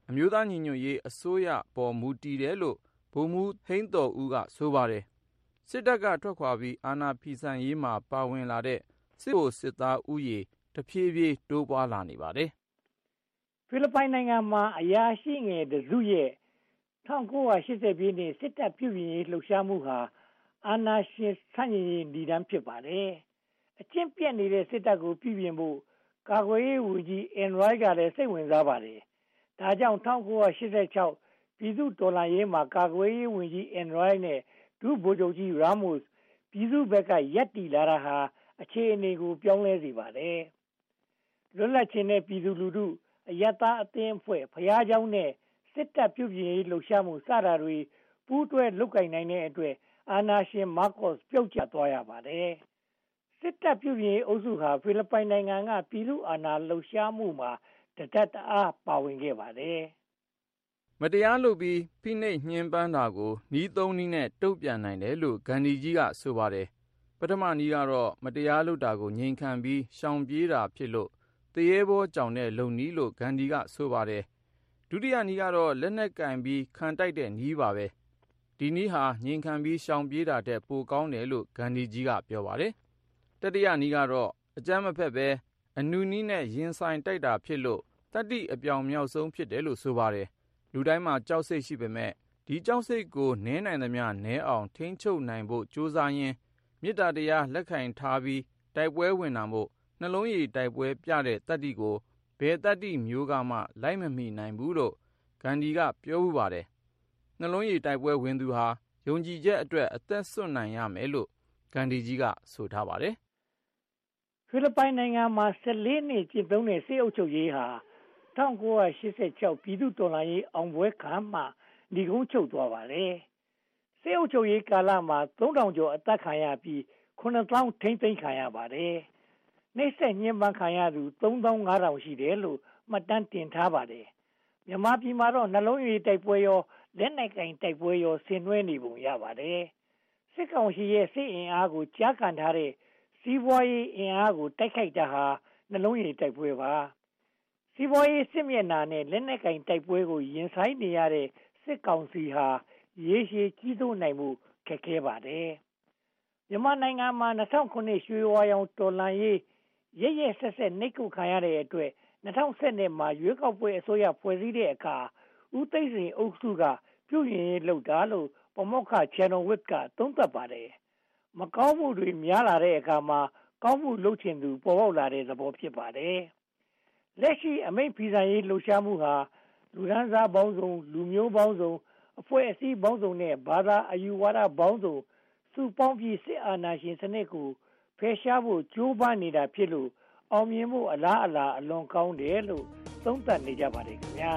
အမျိုးသားညီညွတ်ရေးအစိုးရပေါ်မူတည်တယ်လို့ဗိုလ်မှူးဟိန်းသော်ဦးကဆိုပါတယ်။စစ်တပ်ကထွက်ခွာပြီးအာဏာဖီဆန်ရေးမှာပါဝင်လာတဲ့စစ်ဗိုလ်စစ်သားဦးရေတဖြည်းဖြည်းတိုးပွားလာနေပါတယ်။ဖိလစ်ပိုင်နိုင်ငံမှာအရာရှိငယ်တစုရဲ့၁၉၈၀ပြည့်နှစ်စစ်တပ်ပြုပြင်ရေးလှုပ်ရှားမှုဟာအာဏာရှင်ဆန့်ကျင်ရေးဏ္ဍာန်ဖြစ်ပါတယ်။အကျင့်ပြတ်နေတဲ့စစ်တပ်ကိုပြုပြင်ဖို့ကာကွယ်ရေးဝန်ကြီးအန်ရိုက်ကလည်းစိတ်ဝင်စားပါတယ်။ဒါကြောင့်၁၉၈၆ပြည်သူ့တော်လှန်ရေးမှာကာကွယ်ရေးဝန်ကြီးအန်ရိုက်နဲ့ဒုဗိုလ်ချုပ်ကြီးရာမို့စ်ပြည်သူ့ဘက်ကရပ်တည်လာတာဟာအခြေအနေကိုပြောင်းလဲစေပါတယ်။လွတ်လပ်ခြင်းနဲ့ပြည်သူလူထုအယက်သားအသင်းအဖွဲ့ဖျားเจ้าနဲ့စစ်တပ်ပြုပြင်ရေးလှုပ်ရှားမှုစတာတွေပူးတွဲလုပ်ကိုင်နိုင်တဲ့အတွက်အာဏာရှင်မားကော့စ်ပြုတ်ကျသွားရပါတယ်။စစ်တပ်ပြုပြင်ရေးအုပ်စုဟာဖိလစ်ပိုင်နိုင်ငံကပြည်သူ့အာဏာလှုပ်ရှားမှုမှာတဒတ်တအားပါဝင်ခဲ့ပါတယ်။မတရားလုပ်ပြီးဖိနှိပ်ညှဉ်းပန်းတာကိုနီးသုံးနည်းနဲ့တုံ့ပြန်နိုင်တယ်လို့ဂန္ဒီကြီးကဆိုပါတယ်။ပထမနည်းကတော့မတရားလုပ်တာကိုငြိမ်ခံပြီးရှောင်ပြေးတာဖြစ်လို့တရေဘောကြောင်တဲ့လုံနည်းလို့ဂန္ဒီကဆိုပါတယ်။ဒုတိယနည်းကတော့လက်နက်ကင်ပြီးခံတိုက်တဲ့နည်းပါပဲ။ဒီနည်းဟာငြိမ်ခံပြီးရှောင်ပြေးတာတဲ့ပိုကောင်းတယ်လို့ဂန္ဒီကြီးကပြောပါတယ်။တတိယနည်းကတော့အကြမ်းမဖက်ပဲအနုနည်းနဲ့ရင်ဆိုင်တိုက်တာဖြစ်လို့တတိအပြောင်မြောက်ဆုံးဖြစ်တယ်လို့ဆိုပါတယ်။လူတိုင်းမှာကြောက်စိတ်ရှိပေမဲ့ဒီကြောက်စိတ်ကိုနည်းနိုင်သမျှနည်းအောင်ထိန်းချုပ်နိုင်ဖို့ကြိုးစားရင်းမေတ္တာတရားလက်ခံထားပြီးတိုက်ပွဲဝင်တာမို့နှလုံးရည်တိုက်ပွဲပြတဲ့တတ္တိကိုဘယ်တတ္တိမျိုးကမှလိုက်မမီနိုင်ဘူးလို့ဂန္ဒီကပြောဥပါတယ်။နှလုံးရည်တိုက်ပွဲဝင်သူဟာယုံကြည်ချက်အတွက်အသက်စွန့်နိုင်ရမယ်လို့ဂန္ဒီကြီးကဆိုထားပါတယ်။ဖိလစ်ပိုင်နိုင်ငံမှာ၁၄နှစ်ကျင့်သုံးတဲ့စစ်အုပ်ချုပ်ရေးဟာ၁၉၈၆ပြည်သူ့တော်လှန်ရေးအောင်ပွဲခံမှဒီကုန်းချုပ်သွားပါတယ်။စစ်အုပ်ချုပ်ရေးကာလမှာသုံးထောင်ကျော်အသက်ခံရပြီးခုနှစ်သောင်းထိန်းသိမ်းခံရပါတယ်။နှိပ်စက်ညှဉ်းပန်းခံရသူသုံးသောင်းငါးထောင်ရှိတယ်လို့မှတ်တမ်းတင်ထားပါတယ်။မြန်မာပြည်မှာတော့နှလုံးရည်တိုက်ပွဲရောလက်နက်ကင်တိုက်ပွဲရောဆင်နွှဲနေပုံရပါတယ်။စစ်ကောင်စီရဲ့စစ်အင်အားကိုကြားကန်ထားတဲ့စီးပွားရေးအင်အားကိုတိုက်ခိုက်တာဟာနှလုံးရည်တိုက်ပွဲပါ။စီးပွားရေးစစ်မျက်နှာနဲ့လက်နက်ကင်တိုက်ပွဲကိုရင်ဆိုင်နေရတဲ့စစ်ကောင်စီဟာရေရှည်ကြီးစိုးနိုင်မှုခက်ခဲပါတယ်။မြန်မာနိုင်ငံမှာ၂၀၀၇ရွှေဝါရောင်တော်လှန်ရေးရရဆက်ဆက်နှိပ်ကွပ်ခံရတဲ့အတွက်၂၀၁၂မှာရွေးကောက်ပွဲအစိုးရဖွဲ့စည်းတဲ့အခါဦးသိန်းစိန်အုပ်စုကပြုပြင်ရေးလုပ်တာလို့ပမောက္ခချန်နယ်ဝစ်ကသုံးသပ်ပါတယ်။မကောင်းမှုတွေများလာတဲ့အခါမှာကောင်းမှုလုပ်ချင်သူပေါ်ပေါက်လာတဲ့သဘောဖြစ်ပါတယ်။လက်ရှိအမိန့်ဖီဆန်ရေးလှုပ်ရှားမှုဟာလူဒန်းစားပေါင်းစုံလူမျိုးပေါင်းစုံအဖွဲ့အစည်းပေါင်းစုံနဲ့ဘာသာအယူဝါဒပေါင်းစုံစုပေါင်းပြီးစစ်အာဏာရှင်စနစ်ကိုဖယ်ရှားဖို့ကြိုးပမ်းနေတာဖြစ်လို့အောင်မြင်မှုအလားအလာအလွန်ကောင်းတယ်လို့သုံးသပ်နေကြပါတယ်ခင်ဗျာ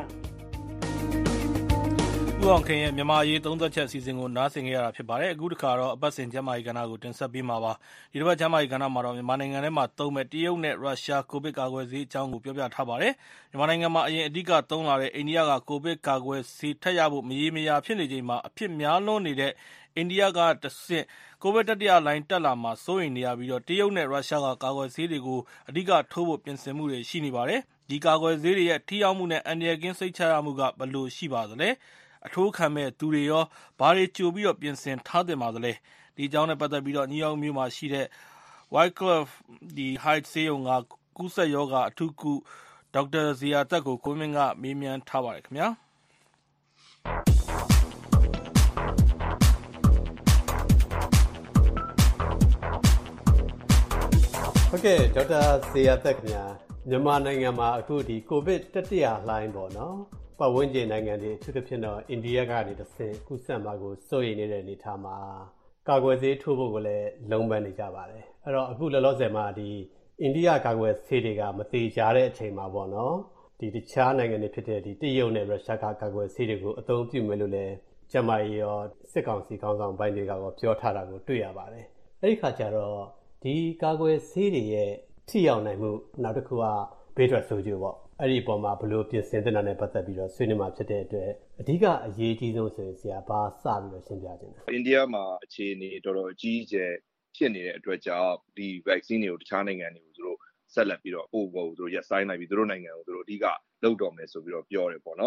ဦးအောင်ခင်ရဲ့မြန်မာရေးသုံးသက်ချက်အစီအစဉ်ကိုနားဆင်ကြရတာဖြစ်ပါတယ်အခုတစ်ခါတော့အပတ်စဉ်ကျမ်းမာရေးကဏ္ဍကိုတင်ဆက်ပေးမှာပါဒီတစ်ပတ်ကျမ်းမာရေးကဏ္ဍမှာတော့မြန်မာနိုင်ငံထဲမှာသုံးမဲ့တရုတ်နဲ့ရုရှားကိုဗစ်ကာကွယ်ဆေးအကြောင်းကိုပြောပြထားပါတယ်မြန်မာနိုင်ငံမှာအရင်အဓိကသုံးလာတဲ့အိန္ဒိယကကိုဗစ်ကာကွယ်ဆေးထပ်ရဖို့မရေမရာဖြစ်နေချိန်မှာအဖြစ်များလွန်းနေတဲ့အိန္ဒိယကတဆင့်ကိုဗစ်တတိယလိုင်းတက်လာမှာစိုးရိမ်နေရပြီးတော့တရုတ်နဲ့ရုရှားကကာကွယ်ဆေးတွေကိုအဓိကထိုးဖို့ပြင်ဆင်မှုတွေရှိနေပါတယ်ဒီကာကွယ်ဆေးတွေရဲ့ထိရောက်မှုနဲ့အန္တရာယ်ကင်းစိတ်ချရမှုကဘယ်လိုရှိပါသလဲအထိုးခံမဲ့သူတွေရောဘာတွေကြိုပြီးတော့ပြင်ဆင်ထားတင်ပါသလဲဒီအကြောင်းနဲ့ပတ်သက်ပြီးတော့နယူးယောက်မြို့မှာရှိတဲ့ Wycliffe ဒီ Hyde ဆေးရုံကကူးစက်ရောဂါအထူးကုဒေါက်တာဇေယျာသက်ကိုကိုမင်းကမေးမြန်းထားပါတယ်ခင်ဗျာဟုတ်ကဲ့ဒေါက်တာဇေယျာသက်ခင်ဗျာမြန်မာနိုင်ငံမှာအခုဒီကိုဗစ်တတိယလှိုင်းပေါ့နော်ပတ်ဝန်းကျင်နိုင်ငံတွေအထူးသဖြင့်တော့အိန္ဒိယကနေတစ်ဆင့်ကူးစက်မှာကိုစိုးရိမ်နေတဲ့အနေအထားမှာကာကွယ်ဆေးထိုးဖို့ကိုလည်းလုံးပန်းနေကြပါတယ်အဲ့တော့အခုလောလောဆယ်မှာဒီအိန္ဒိယကာကွယ်ဆေးတွေကမသေးကြတဲ့အချိန်မှာပေါ့နော်ဒီတခြားနိုင်ငံတွေဖြစ်တဲ့ဒီတရုတ်နဲ့ရုရှားကကာကွယ်ဆေးတွေကိုအသုံးပြုမယ်လို့လည်းကျန်းမာရေးရောစစ်ကောင်စီခေါင်းဆောင်ပိုင်းတွေကရောပြောထားတာကိုတွေ့ရပါတယ်အဲ့ဒီခါကျတော့ဒီကာကွယ်ဆေးတွေရဲ့ထိရောက်နိုင်မှုနောက်တစ်ခုကဘေးထွက်ဆိုးကျိုးပေါ့အဲ့ဒီအပေါ်မှာဘယ်လိုပြင်ဆင်သင့်တာနဲ့ပတ်သက်ပြီးတော့ဆွေးနွေးမှာဖြစ်တဲ့အတွက်အဓိကအရေးကြီးဆုံးဆိုရင်ဆရာဘာစပြီးတော့ရှင်းပြခြင်းလဲအိန္ဒိယမှာအခြေအနေတော်တော်အကြီးအကျယ်ဖြစ်နေတဲ့အတွက်ကြောင့်ဒီ vaccine တွေကိုတခြားနိုင်ငံတွေကိုသူတို့ဆက်လက်ပြီးတော့ပို့ဖို့သူတို့ရပ်ဆိုင်းလိုက်ပြီးသူတို့နိုင်ငံကိုသူတို့အဓိကလုပ်တော်မယ်ဆိုပြီးတော့ပြောတယ်ပေါ့နော်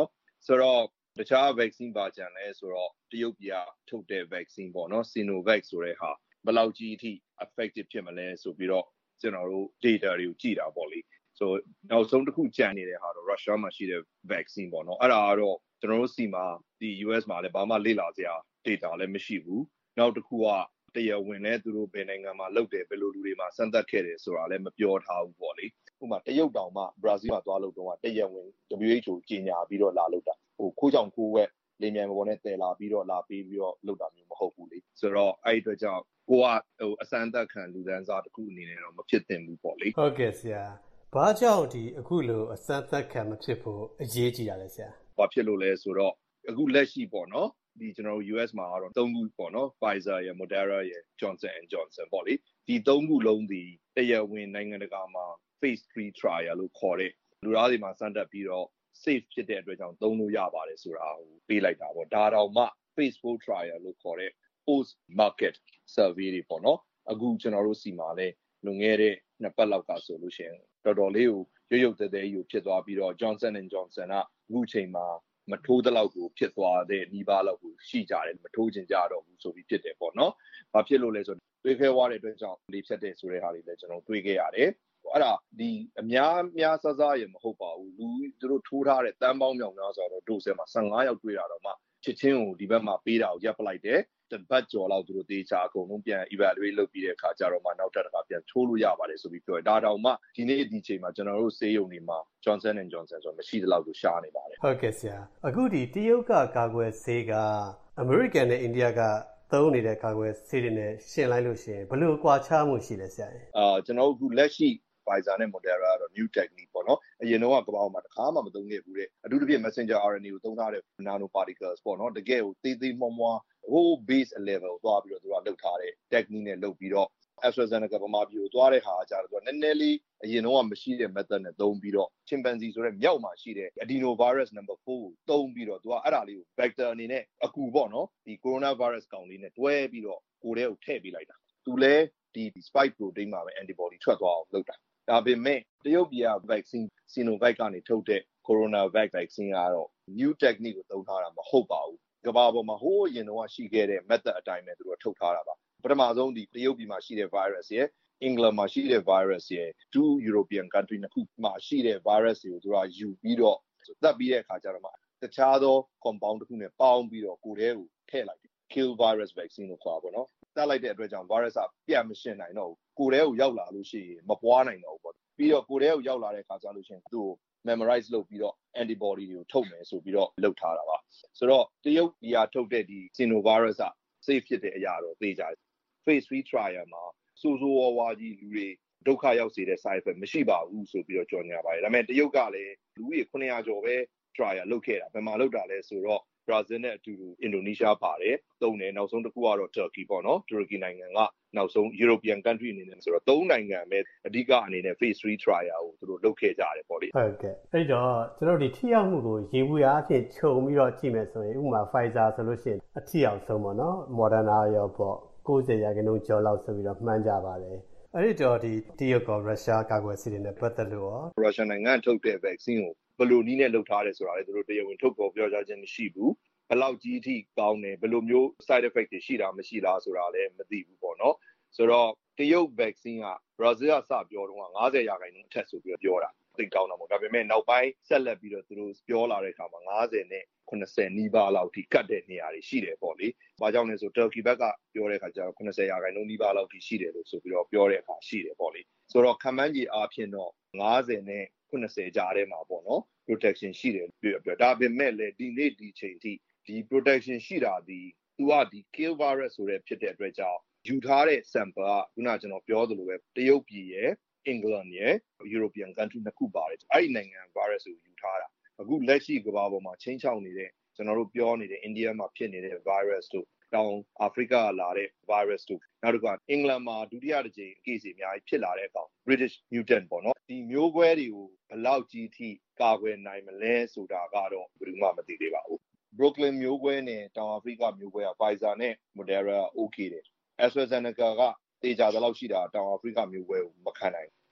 ဆိုတော့တခြား vaccine ပါကြံလဲဆိုတော့တရုတ်ပြည်ကထုတ်တဲ့ vaccine ပေါ့နော် Sinovac ဆိုတဲ့ဟာဘယ်လောက်ကြီးအထိ effective ဖြစ်မလဲဆိုပြီးတော့ကျွန်တော်တို့ data တွေကိုကြည့်တာပေါ့လေဆိုနောက်ဆုံးတစ်ခုကြံနေတဲ့ဟာတော့ Russia မှာရှိတဲ့ vaccine ပေါ့နော်အဲ့ဒါကတော့ကျွန်တော်တို့စီမှာဒီ U S မှာလည်းဘာမှလေ့လာစရာ data လည်းမရှိဘူးနောက်တစ်ခုကတရားဝင်လဲသူတို့ဘယ်နိုင်ငံမှာလုပ်တယ်ဘယ်လိုလူတွေမှာစမ်းသပ်ခဲ့တယ်ဆိုတာလည်းမပြောထားဘူးပေါ့လေဥပမာတရုတ်တောင်မှ Brazil မှာသွားလုပ်တော့တရားဝင် W H O ကြီးညာပြီးတော့လာလုပ်တာဟိုခိုးကြောင်ခိုးဝက်လေမြန်ပေါ်နဲ့တည်လာပြီးတော့လာပြီးပြီးတော့လုပ်တာမျိုးမဟုတ်ဘူးလေဆိုတော့အဲ့ဒီအတွက်ကြောင့်ကိုကဟိုအစမ်းသက်ခံလူဒန်းစားတစ်ခုအနေနဲ့တော့မဖြစ်သင့်ဘူးပေါ့လေဟုတ်ကဲ့ဆရာဘာကြောင့်ဒီအခုလိုအစမ်းသက်ခံမဖြစ်ဖို့အရေးကြီးတာလဲဆရာဘာဖြစ်လို့လဲဆိုတော့အခုလက်ရှိပေါ့နော်ဒီကျွန်တော်တို့ U S မှာကတော့သုံးခုပေါ့နော် Pfizer ရယ် Moderna ရယ် Johnson and Johnson ပေါ့လေဒီသုံးခုလုံးဒီတရားဝင်နိုင်ငံတကာမှာ phase three trial လို့ခေါ်တဲ့လူသားတွေမှာစမ်းသပ်ပြီးတော့ safe ဖြစ်တဲ့အတွက်ကြောင့်သုံးလို့ရပါတယ်ဆိုတာကိုပေးလိုက်တာပေါ့ဒါတော့မှ phase four trial လို့ခေါ်တဲ့ post market survey တွေပေါ့နော်အခုကျွန်တော်တို့စီမှာလဲလွန်ခဲ့တဲ့နှစ်ပတ်လောက်ကဆိုလို့ရှိရင်တော်တော်လေးကိုရုပ်ရုပ်သေးသေးကြီးဖြစ်သွားပြီးတော့ Johnson and Johnson ကအခုချိန်မှာမထိုးတဲ့လောက်ကိုဖြစ်သွားတဲ့နှီးပါးလောက်ကိုရှိကြတယ်မထိုးချင်ကြတော့ဘူးဆိုပြီးဖြစ်တယ်ပေါ့နော်။ဘာဖြစ်လို့လဲဆိုတော့တွေးခဲသွားတဲ့အတွက်ကြောင့်လေးဖြတ်တဲ့ဆိုတဲ့ဟာတွေလည်းကျွန်တော်တွေးခဲ့ရတယ်။အဲ့ဒါဒီအများများစစားရမဟုတ်ပါဘူးလူသူတို့ထိုးထားတဲ့တန်းပေါင်းမြောင်များဆိုတော့ဒိုဆယ်မှာဆယ်ငါးယောက်တွေ့တာတော့မှချစ်ချင်းကိုဒီဘက်မှာပေးတာကိုရပ်ပလိုက်တယ်တပတ်ကျော်လောက်သူတို့တေချာအကုန်လုံးပြန် evaluate လုပ်ပြီးတဲ့အခါကျတော့မှနောက်ထပ်တစ်ခါပြန်ထိုးလို့ရပါတယ်ဆိုပြီးပြောတယ်ဒါတောင်မှဒီနေ့ဒီချိန်မှာကျွန်တော်တို့ဆေးရုံတွေမှာ Johnson and Johnson ဆိုမရှိတဲ့လောက်ကိုရှားနေပါတယ်ဟုတ်ကဲ့ဆရာအခုဒီတရုတ်ကကာကွယ်ဆေးက American နဲ့ India ကသုံးနေတဲ့ကာကွယ်ဆေးတွေနဲ့ရှင်းလိုက်လို့ရှိရင်ဘယ်လိုကွာခြားမှုရှိလဲဆရာအာကျွန်တော်တို့အခုလက်ရှိPfizer နဲ့ Moderna ကတော့ new technique ပေါ့နော်အရင်တော့ကဘာမှတခါမှမသုံးခဲ့ဘူးတဲ့အထူးသဖြင့် messenger R N A ကိုသုံးထားတဲ့ nanoparticles ပေါ့နော်တကယ်ကိုသေးသေးမွှားမွှားဟို base level ကိုသွားပြီးတော့သူကလုပ်ထားတဲ့ technique နဲ့လုပ်ပြီးတော့ AstraZeneca ပမာပြည်ကိုသွားတဲ့ဟာကကြာတော့နည်းနည်းလေးအရင်တော့မရှိတဲ့ method နဲ့သုံးပြီးတော့ chimpanzee ဆိုတဲ့မြောက်မှာရှိတဲ့ adenovirus number four ကိုသုံးပြီးတော့သူကအဲ့ဒါလေးကို vector အနေနဲ့အကူပေါ့နော်ဒီ coronavirus ကောင်လေးနဲ့တွဲပြီးတော့ကိုယ်ထဲကိုထည့်ပေးလိုက်တာသူလဲဒီ spike protein မှာပဲ antibody ထွက်သွားအောင်လုပ်တာဒါပေမဲ့တရုတ်ပြည်က vaccine Sinovac ကနေထုတ်တဲ့ coronavac vaccine ကတော့ new technique ကိုသုံးထားတာမဟုတ်ပါဘူးကမ္ဘာပေါ်မှာဟိုးအရင်တော့ရှိခဲ့တဲ့ method အတိုင်းပဲသူတို့ထုတ်ထားတာပါပထမဆုံးဒီတရုတ်ပြည်မှာရှိတဲ့ virus ရယ်အင်္ဂလန်မှာရှိတဲ့ virus ရယ် two European country နှစ်ခုမှာရှိတဲ့ virus တွေကိုသူကယူပြီးတော့သတ်ပြီးတဲ့အခါကျတော့မှတခြားသော compound တစ်ခုနဲ့ပေါင်းပြီးတော့ကိုယ်ထဲကိုထည့်လိုက်တယ် kill virus vaccine လို့ခေါ်ပါတော့တတ်လိုက်တဲ့အတွက်ကြောင့် virus ကပြန်မရှင်းနိုင်တော့ဘူးကိုယ်ထဲကိုရောက်လာလို့ရှိရင်မပွားနိုင်တော့ဘူးပေါ့ပြီးတော့ကိုယ်ထဲကိုရောက်လာတဲ့အခါကျလို့ရှိရင်သူ့ကို memorize လုပ်ပြီးတော့ antibody တွေကိုထုတ်မယ်ဆိုပြီးတော့လုပ်ထားတာပါဆိုတော့တရုတ်ပြည်ကထုတ်တဲ့ဒီ Sinovirus က safe ဖြစ်တဲ့အရာတော့သိကြတယ် phase three trial မှာစိုးစိုးဝါးဝါးကြီးလူတွေဒုက္ခရောက်စေတဲ့ side effect မရှိပါဘူးဆိုပြီးတော့ကြော်ညာပါတယ်ဒါပေမဲ့တရုတ်ကလည်းလူကြီးnine hundredကျော်ပဲ trial လုပ်ခဲ့တာဘယ်မှာလုပ်တာလဲဆိုတော့ Brazil နဲ့အတူတူအင်ဒိုနီးရှားပါတယ်သုံးတယ်နောက်ဆုံးတစ်ခုကတော့ Turkey ပေါ့နော် Turkey နိုင်ငံကနောက်ဆုံး European country အနေနဲ့ဆိုတော့သုံးနိုင်ငံပဲအဓိကအနေနဲ့ phase three trial ကိုသူတို့လုပ်ခဲ့ကြတယ်ပေါ့လေဟုတ်ကဲ့အဲ့တော့ကျွန်တော်ဒီထိရောက်မှုကိုရေဘူးရအဖြစ်ခြုံပြီးတော့ကြည့်မယ်ဆိုရင်ဥပမာ Pfizer ဆိုလို့ရှိရင်အထိရောက်ဆုံးပေါ့နော် Moderna ရောပေါ့ninetyရာခိုင်နှုန်းကျော်လောက်ဆိုပြီးတော့မှန်းကြပါတယ်အဲ့ဒီတော့ဒီတရုတ်ကရုရှားကာကွယ်ဆေးတွေနဲ့ပတ်သက်လို့ရောရုရှားနိုင်ငံထုတ်တဲ့ vaccine ကိုဘယ်လိုနည်းနဲ့လုပ်ထားတယ်ဆိုတာလည်းသူတို့တရားဝင်ထုတ်ပေါ်ပြောကြားခြင်းမရှိဘူးဘယ်လောက်ကြီးအထိကောင်းတယ်ဘယ်လိုမျိုး side effect တွေရှိတာမရှိလားဆိုတာလည်းမသိဘူးပေါ့နော်ဆိုတော့တရုတ် vaccine က Brazil ကစပြောတော့ninetyရာခိုင်နှုန်းအထက်ဆိုပြီးတော့ပြောတာသိကောင်းတာပေါ့ဒါပေမဲ့နောက်ပိုင်းဆက်လက်ပြီးတော့သူတို့ပြောလာတဲ့အခါမှာninetyနဲ့ninetyနီးပါးလောက်ထိကတ်တဲ့နေရာတွေရှိတယ်ပေါ့လေ။ဘာကြောင့်လဲဆို Turkey ဘက်ကပြောတဲ့အခါကျတော့ninetyရာခိုင်နှုန်းနီးပါးလောက်ထိရှိတယ်လို့ဆိုပြီးတော့ပြောတဲ့အခါရှိတယ်ပေါ့လေ။ဆိုတော့ခန့်မှန်းခြေအားဖြင့်တော့ninetyနဲ့ninetyကြားထဲမှာပေါ့နော် protection ရှိတယ်ပြောပြောဒါပေမဲ့လည်းဒီနေ့ဒီချိန်ထိဒီ protection ရှိတာဒီသူကဒီ kill virus ဆိုတဲ့ဖြစ်တဲ့အတွက်ကြောင့်ယူထားတဲ့ sample ကခုနကကျွန်တော်ပြောသလိုပဲတရုတ်ပြည်ရဲ့အင်္ဂလန်ရဲ့ European country နှစ်ခုပါတယ်အဲ့ဒီနိုင်ငံ virus ကိုယူထားတာအခုလက်ရှိကမ္ဘာပေါ်မှာချင်းချောက်နေတဲ့ကျွန်တော်တို့ပြောနေတဲ့အိန္ဒိယမှာဖြစ်နေတဲ့ virus တို့တောင်အာဖရိကကလာတဲ့ virus တို့နောက်တစ်ခါအင်္ဂလန်မှာဒုတိယတစ်ကြိမ် case တွေအများကြီးဖြစ်လာတဲ့အခါ British mutant ပေါ့နော်ဒီမျိုးကွဲတွေကိုဘယ်လောက်ကြီးထိကာကွယ်နိုင်မလဲဆိုတာကတော့ဘယ်သူမှမသိသေးပါဘူး Brooklyn မျိုးကွဲနဲ့တောင်အာဖရိကမျိုးကွဲက Pfizer နဲ့ Moderna okay တယ် AstraZeneca ကတေချာတဲ့လောက်ရှိတာတောင်အာဖရိကမျိုးကွဲကိုမခံနိုင်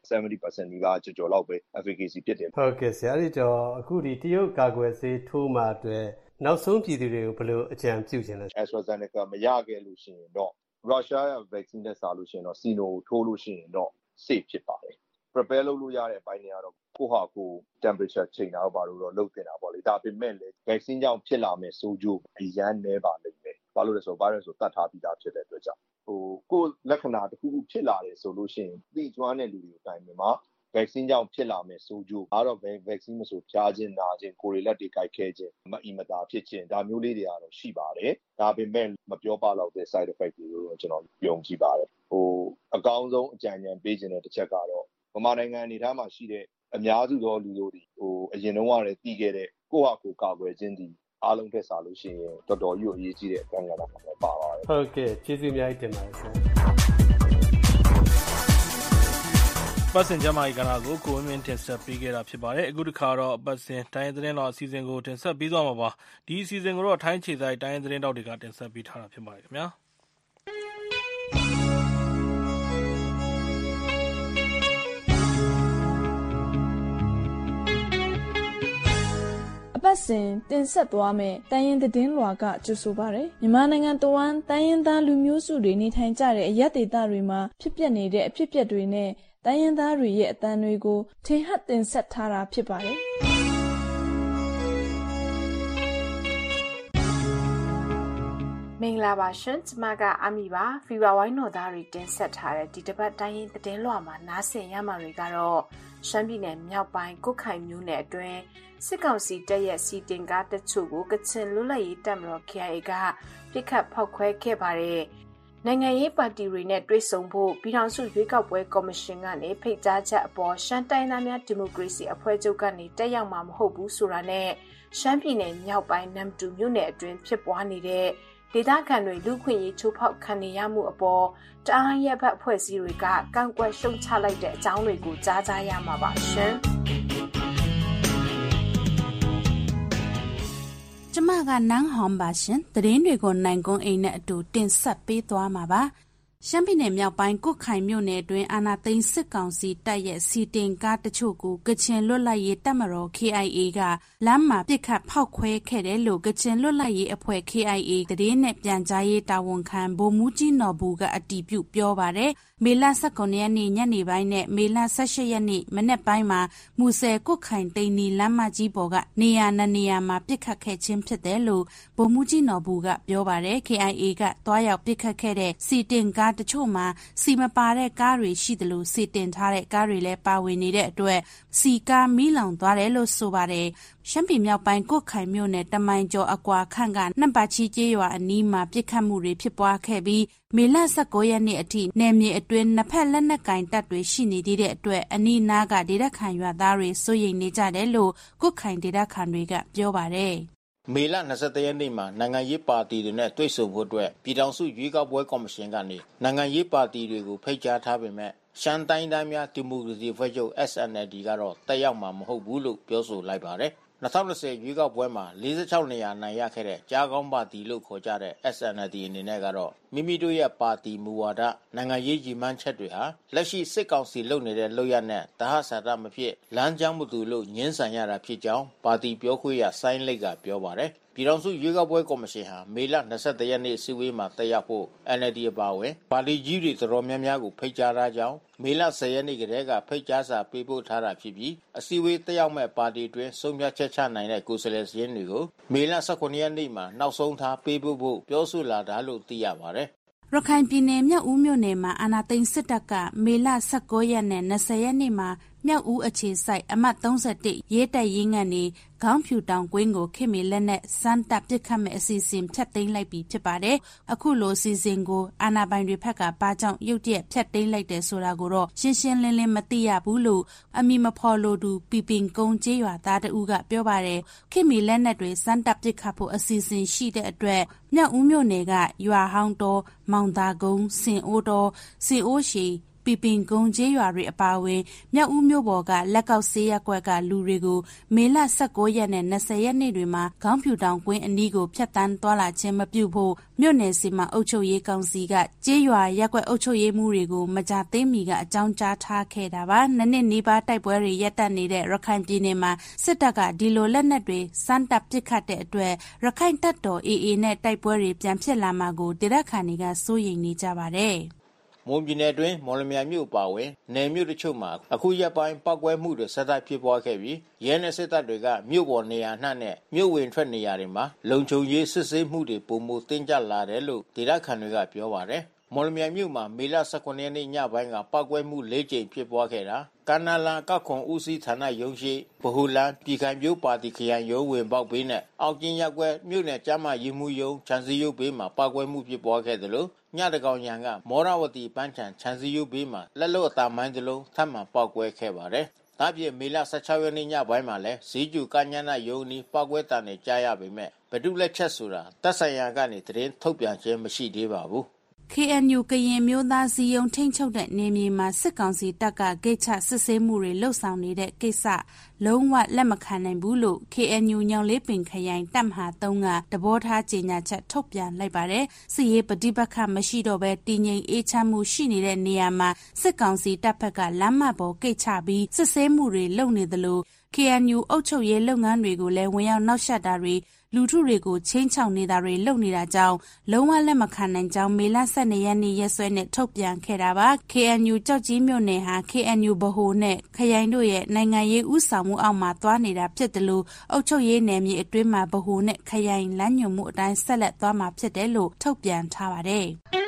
seventy percent နီးပါးကျော်ကျော်လောက်ပဲ efficacy ဖြစ်တယ်ဟုတ်ကဲ့ဆရာအဲ့ဒီတော့အခုဒီတရုတ်ကာကွယ်ဆေးထိုးမှအတွက်နောက်ဆုံးပြည်သူတွေကိုဘယ်လိုအကြံပြုချင်လဲ AstraZeneca မရခဲ့လို့ရှိရင်တော့ Russia ရဲ့ vaccine နဲ့စာလို့ရှိရင်တော့ Sino ကိုထိုးလို့ရှိရင်တော့ safe ဖြစ်ပါတယ် prepare လုပ်လို့ရတဲ့အပိုင်းတွေကတော့ကိုဟာကို temperature ချိန်တာတော့ဘာလို့တော့လုပ်တင်တာပေါ့လေဒါပေမဲ့လည်း vaccine ကြောင့်ဖြစ်လာမယ့်ဆိုးကျိုးအရန်နဲပါလိမ့်မယ်ဘာလို့လဲဆိုတော့ virus ကိုတတ်ထားပြီးသားဖြစ်တဲ့အတွက်ကြောင့်ဟိုကိုလက္ခဏာတစ်ခုခုဖြစ်လာတယ်ဆိုလို့ရှိရင်သိကျွမ်းတဲ့လူတွေအတိုင်းမှာ vaccine ကြောင့်ဖြစ်လာမယ့်ဆိုးကျိုးဒါတော့ vaccine မဆိုဖျားခြင်းနာခြင်းကိုယ်တွေလက်တွေကိုက်ခဲခြင်းမအီမသာဖြစ်ခြင်းဒါမျိုးလေးတွေကတော့ရှိပါတယ်ဒါပေမဲ့မပြောပါတော့တဲ့ side effect တွေလို့ကျွန်တော်ယုံကြည်ပါတယ်ဟိုအကောင်းဆုံးအကြံဉာဏ်ပေးခြင်းတဲ့တစ်ချက်ကတော့ဗမာနိုင်ငံအနေထားမှာရှိတဲ့အများစုသောလူတို့ဒီဟိုအရင်တုန်းကလည်းတည်ခဲ့တဲ့ကိုယ့်ဟာကိုယ်ကာကွယ်ခြင်းဒီအားလုံးထက်စားလို့ရှိရင်တော်တော်ကြီးအရေးကြီးတဲ့အခန်းကဏ္ဍမှာပါပါတယ်ဟုတ်ကဲ့ကျေးဇူးအများကြီးတင်ပါတယ်ဆရာပတ်စင်ကျမကြီးကဏ္ဍကိုကိုဝင်းမင်းတင်ဆက်ပေးခဲ့တာဖြစ်ပါတယ်အခုတစ်ခါတော့ပတ်စင်တိုင်းသတင်းတော်အစီအစဉ်ကိုတင်ဆက်ပေးသွားမှာပါဒီအစီအစဉ်ကိုတော့ထိုင်းခြေဆိုင်တိုင်းသတင်းတော်တွေကတင်ဆက်ပေးထားတာဖြစ်ပါတယ်ခင်ဗျာပတ်စဉ်တင်ဆက်သွားမယ်တိုင်းရင်းသတင်းလွှာကကြိုဆိုပါရယ်မြန်မာနိုင်ငံတဝန်းတိုင်းရင်းသားလူမျိုးစုတွေနေထိုင်ကြတဲ့အရပ်ဒေသတွေမှာဖြစ်ပျက်နေတဲ့အဖြစ်အပျက်တွေနဲ့တိုင်းရင်းသားတွေရဲ့အသံတွေကိုထင်ဟပ်တင်ဆက်ထားတာဖြစ်ပါတယ်မင်္ဂလာပါရှင်ကျမကအမီပါဖီဗာဝိုင်းတော်သားတွေတင်ဆက်ထားတဲ့ဒီတစ်ပတ်တိုင်းရင်းသတင်းလွှာမှာနားဆင်ရမှာတွေကတော့ရှမ်းပြည်နယ်မြောက်ပိုင်းကုတ်ခိုင်မြို့နယ်အတွင်းစစ်ကောင်စီတပ်ရဲ့စီတင်ကားတချို့ကိုကချင်လွတ်လပ်ရေးတပ်မတော် K I A ကပြစ်ခတ်ဖောက်ခွဲခဲ့ပါတယ်။နိုင်ငံရေးပါတီတွေနဲ့တွေ့ဆုံဖို့ပြည်ထောင်စုရွေးကောက်ပွဲကော်မရှင်ကနေဖိတ်ကြားချက်အပေါ်ရှမ်းတိုင်းသားများဒီမိုကရေစီအဖွဲ့ချုပ်ကနေတက်ရောက်မှာမဟုတ်ဘူးဆိုတာနဲ့ရှမ်းပြည်နယ်မြောက်ပိုင်းနမ်တူမြို့နယ်အတွင်းဖြစ်ပွားနေတဲ့ဒေသခံတွေလူခွင့်ရေးချိုးဖောက်ခံနေရမှုအပေါ်တအားရက်ဘက်အဖွဲ့အစည်းတွေကကန့်ကွက်ရှုံချလိုက်တဲ့အကြောင်းတွေကိုကြားကြရမှာပါရှင်။ကျမကနန်းဟွန်ပါရှင်သတင်းတွေကိုနိုင်ကွန်းအိမ်နဲ့အတူတင်ဆက်ပေးသွားမှာပါရှမ်းပြည်နယ်မြောက်ပိုင်းကုတ်ခိုင်မြို့နယ်အတွင်းအာဏာသိမ်းစစ်ကောင်စီတပ်ရဲ့စီတင်ကားတချို့ကိုကချင်လွတ်လပ်ရေးတပ်မတော် K I A ကလမ်းမှာပစ်ခတ်ဖောက်ခွဲခဲ့တယ်လို့ကချင်လွတ်လပ်ရေးအဖွဲ့ K I A သတင်းနဲ့ပြန်ကြားရေးတာဝန်ခံဗိုလ်မှူးကြီးနော်ဘူကအတည်ပြုပြောပါတယ်မေလ၁၉ရက်နေ့ညနေပိုင်းနဲ့မေလ၁၈ရက်နေ့မနက်ပိုင်းမှာမူဆယ်ကုတ်ခိုင်တိန်နီလမ်းမကြီးပေါ်ကနေရာနှစ်နေရာမှာပစ်ခတ်ခဲ့ခြင်းဖြစ်တယ်လို့ဗိုလ်မှူးကြီးနော်ဘူကပြောပါတယ် K I A ကတွားရောက်ပစ်ခတ်ခဲ့တဲ့စီတင်ကားတချို့မှာစီမပါတဲ့ကားတွေရှိတယ်လို့စီတင်ထားတဲ့ကားတွေလည်းပါဝင်နေတဲ့အတွက်စီကားမီးလောင်သွားတယ်လို့ဆိုပါတယ်ရှမ်းပြည်မြောက်ပိုင်းကုတ်ခိုင်မြို့နယ်တမိုင်ကျော်အကွာခန့်ကနန့်ပါချီကျေးရွာအနီးမှာပစ်ခတ်မှုတွေဖြစ်ပွားခဲ့ပြီးမေလ၁၉ရက်နေ့အထိနယ်မြေအတွင်းနှစ်ဖက်လက်နက်ကင်တပ်တွေရှိနေသေးတဲ့အတွက်အနီးနားကဒေသခံရွာသားတွေစိုးရိမ်နေကြတယ်လို့ကုတ်ခိုင်ဒေသခံတွေကပြောပါတယ်မေလ၂၁ရက်နေ့မှာနိုင်ငံရေးပါတီတွေနဲ့တွေ့ဆုံဖို့အတွက်ပြည်ထောင်စုရွေးကောက်ပွဲကော်မရှင်ကနေနိုင်ငံရေးပါတီတွေကိုဖိတ်ကြားထားပေမဲ့ရှမ်းတိုင်းသားများဒီမိုကရေစီအဖွဲ့ချုပ် S N L D ကတော့တက်ရောက်မှာမဟုတ်ဘူးလို့ပြောဆိုလိုက်ပါတယ်။၂၀၂၀ရွေးကောက်ပွဲမှာ၄၆နေရာနိုင်ရခဲ့တဲ့ကြားကောင်းပါတီလို့ခေါ်ကြတဲ့ S N L D အနေနဲ့ကတော့မိမိတို့ရဲ့ပါတီမူဝါဒနိုင်ငံရေးရည်မှန်းချက်တွေဟာလက်ရှိစစ်ကောင်စီလုပ်နေတဲ့လုပ်ရတဲ့တဟဆာတမဖြစ်လမ်းကြောင်းမတူလို့ညှင်းဆန်ရတာဖြစ်ကြောင်းပါတီပြောခွင့်ရဆိုင်းလိတ်ကပြောပါတယ်။ပြည်ထောင်စုရွေးကောက်ပွဲကော်မရှင်ဟာမေလ၂၁ရက်နေ့အစည်းအဝေးမှာတက်ရောက်ဖို့ N L D အပါအဝင်ပါတီကြီးတွေတော်တော်များများကိုဖိတ်ကြားထားကြောင်းမေလ၁၀ရက်နေ့ကတည်းကဖိတ်ကြားစာပေးပို့ထားတာဖြစ်ပြီးအစည်းအဝေးတက်ရောက်မဲ့ပါတီတွင်ဆုံးဖြတ်ချက်ချနိုင်တဲ့ကိုယ်စားလှယ်စာရင်းတွေကိုမေလ၁၉ရက်နေ့မှာနောက်ဆုံးထားပေးပို့ဖို့ပြောဆိုလာတာလို့သိရပါတယ်ရခိုင်ပြည်နယ်မြောက်ဦးမြို့နယ်မှာအာဏာသိမ်းစစ်တပ်ကမေလ၁၉ရက်နဲ့၂၀ရက်နေ့မှာမြောက်ဦးအခြေစိုက်အမှတ်၃၁ရဲတပ်ရင်းကနေခေါင်းဖြူတောင်ကွင်းကိုခင်မီလက်နဲ့စမ်းတပ်ပစ်ခတ်မဲ့အစီအစဉ်ဖြတ်သိမ်းလိုက်ပြီးဖြစ်ပါတယ်။အခုလိုအစီအစဉ်ကိုအာဏာပိုင်တွေဘက်ကဘာကြောင့်ရုတ်တရက်ဖြတ်သိမ်းလိုက်တယ်ဆိုတာကိုတော့ရှင်းရှင်းလင်းလင်းမသိရဘူးလို့အမည်မဖော်လိုသူပီပင်ကုန်းကျေးရွာသားတဦးကပြောပါတယ်။ခင်မီလက်နဲ့တွေစမ်းတပ်ပစ်ခတ်ဖို့အစီအစဉ်ရှိတဲ့အတွက်မြောက်ဦးမြို့နယ်ကရွာဟောင်းတော်မောင်သာကုန်းစင်အိုးတော်စင်အိုးရှိပီပင်ကုန်းကျေးရွာတွေအပါအဝင်မြောက်ဦးမြို့ပေါ်ကလက်ကောက်ဆေးရက်ကွက်ကလူတွေကိုမေလ၁၉ရက်နဲ့၂၀ရက်နေ့တွေမှာခေါင်းဖြူတောင်ကွင်းအနီးကိုဖျက်ဆီးသွားလာခြင်းမပြုဖို့မြို့နယ်စီမံအုပ်ချုပ်ရေးကောင်စီကကျေးရွာရက်ကွက်အုပ်ချုပ်ရေးမှုတွေကိုမကြသိမီကအကြောင်းကြားထားခဲ့တာပါနှစ်နှစ်နီးပါးတိုက်ပွဲတွေရပ်တန့်နေတဲ့ရခိုင်ပြည်နယ်မှာစစ်တပ်ကဒီလိုလက်နက်တွေစမ်းတပ်ပစ်ခတ်တဲ့အတွက်ရခိုင်တပ်တော် အေအေ နဲ့တိုက်ပွဲတွေပြန်ဖြစ်လာမှာကိုဒေသခံတွေကစိုးရိမ်နေကြပါတယ်မွန်ပြည်နယ်အတွင်းမော်လမြိုင်မြို့ပါဝင်နယ်မြို့တချို့မှာအခုရက်ပိုင်းပောက်ကွဲမှုတွေဆက်တိုက်ဖြစ်ပွားခဲ့ပြီးရဲနဲ့စစ်တပ်တွေကမြို့ပေါ်နေရာနှံ့နဲ့မြို့ဝင်ထွက်နေရာတွေမှာလုံခြုံရေးစစ်ဆေးမှုတွေပုံမှုတင်းကျပ်လာတယ်လို့ဒေသခံတွေကပြောပါတယ်မော်လမြိုင်မြို့မှာမေလ၁၉ရက်နေ့ညပိုင်းကပောက်ကွဲမှု၄ကြိမ်ဖြစ်ပွားခဲ့တာကန္နာလန်ကောက်ခွန်ဦးစီးဌာနရုံးရှိဗဟိုလန်ပြည်ခိုင်မြို့ပါတီခရိုင်ရုံးဝင်ပေါက်ဘေးနဲ့အောက်ကျင်းရက်ကွက်မြို့နယ်ကျမ်းမာရေးမှုရုံးခြံစည်းရုပ်ဘေးမှာပောက်ကွဲမှုဖြစ်ပွားခဲ့တယ်လို့ညတကောင်ရံကမောရဝတီပန်းချံခြံစည်းရုပ်ဘေးမှာလက်လွတ်အတာမိုင်းတလုံးထပ်မံပောက်ကွဲခဲ့ပါတယ်။ဒါပြင်မေလ၁၆ရက်နေ့ညပိုင်းမှာလည်းဇီးကျူကညနာရုံးနီးပောက်ကွဲတံတွေကြားရပေမဲ့ဘဒုလက်ချက်ဆိုတာတပ်ဆိုင်ရာကနေသတင်းထုတ်ပြန်ခြင်းမရှိသေးပါဘူးကေအန်ယူ ကရင်မျိုးသားစီယုံထိန်းချုပ်တဲ့နေမြေမှာစစ်ကောင်စီတပ်ကဂိတ်ချစစ်ဆေးမှုတွေလှုပ်ဆောင်နေတဲ့ကိစ္စလုံးဝလက်မခံနိုင်ဘူးလို့ ကေအန်ယူ ညောင်လေးပင်ခရိုင်တပ်မဟာ၃ကတဘောထားကြေညာချက်ထုတ်ပြန်လိုက်ပါတယ်။စစ်ရေးပဋိပက္ခမရှိတော့ဘဲတည်ငြိမ်အေးချမ်းမှုရှိနေတဲ့နေရာမှာစစ်ကောင်စီတပ်ဖက်ကလမ်းမပေါ်ဂိတ်ချပြီးစစ်ဆေးမှုတွေလုပ်နေသလို ကေအန်ယူ အုပ်ချုပ်ရေးလုပ်ငန်းတွေကိုလည်းဝင်ရောက်နှောက်ယှက်တာတွေလူထုတွေကိုချင်းချောင်နေတာတွေလုပ်နေတာကြောင့်လုံးဝလက်မခံနိုင်ကြောင်းမေလ၁၂ရက်နေ့ရက်စွဲနဲ့ထုတ်ပြန်ခဲ့တာပါ ကေအန်ယူ ကြောက်ကြီးမြို့နယ်ဟာ ကေအန်ယူ ဗဟိုနဲ့ခရိုင်တို့ရဲ့နိုင်ငံရေးဥဆောင်မှုအောက်မှာသွားနေတာဖြစ်တယ်လို့အုပ်ချုပ်ရေးနယ်မြေအတွင်းမှာဗဟိုနဲ့ခရိုင်လမ်းညွှန်မှုအတိုင်းဆက်လက်သွားမှာဖြစ်တယ်လို့ထုတ်ပြန်ထားပါတယ်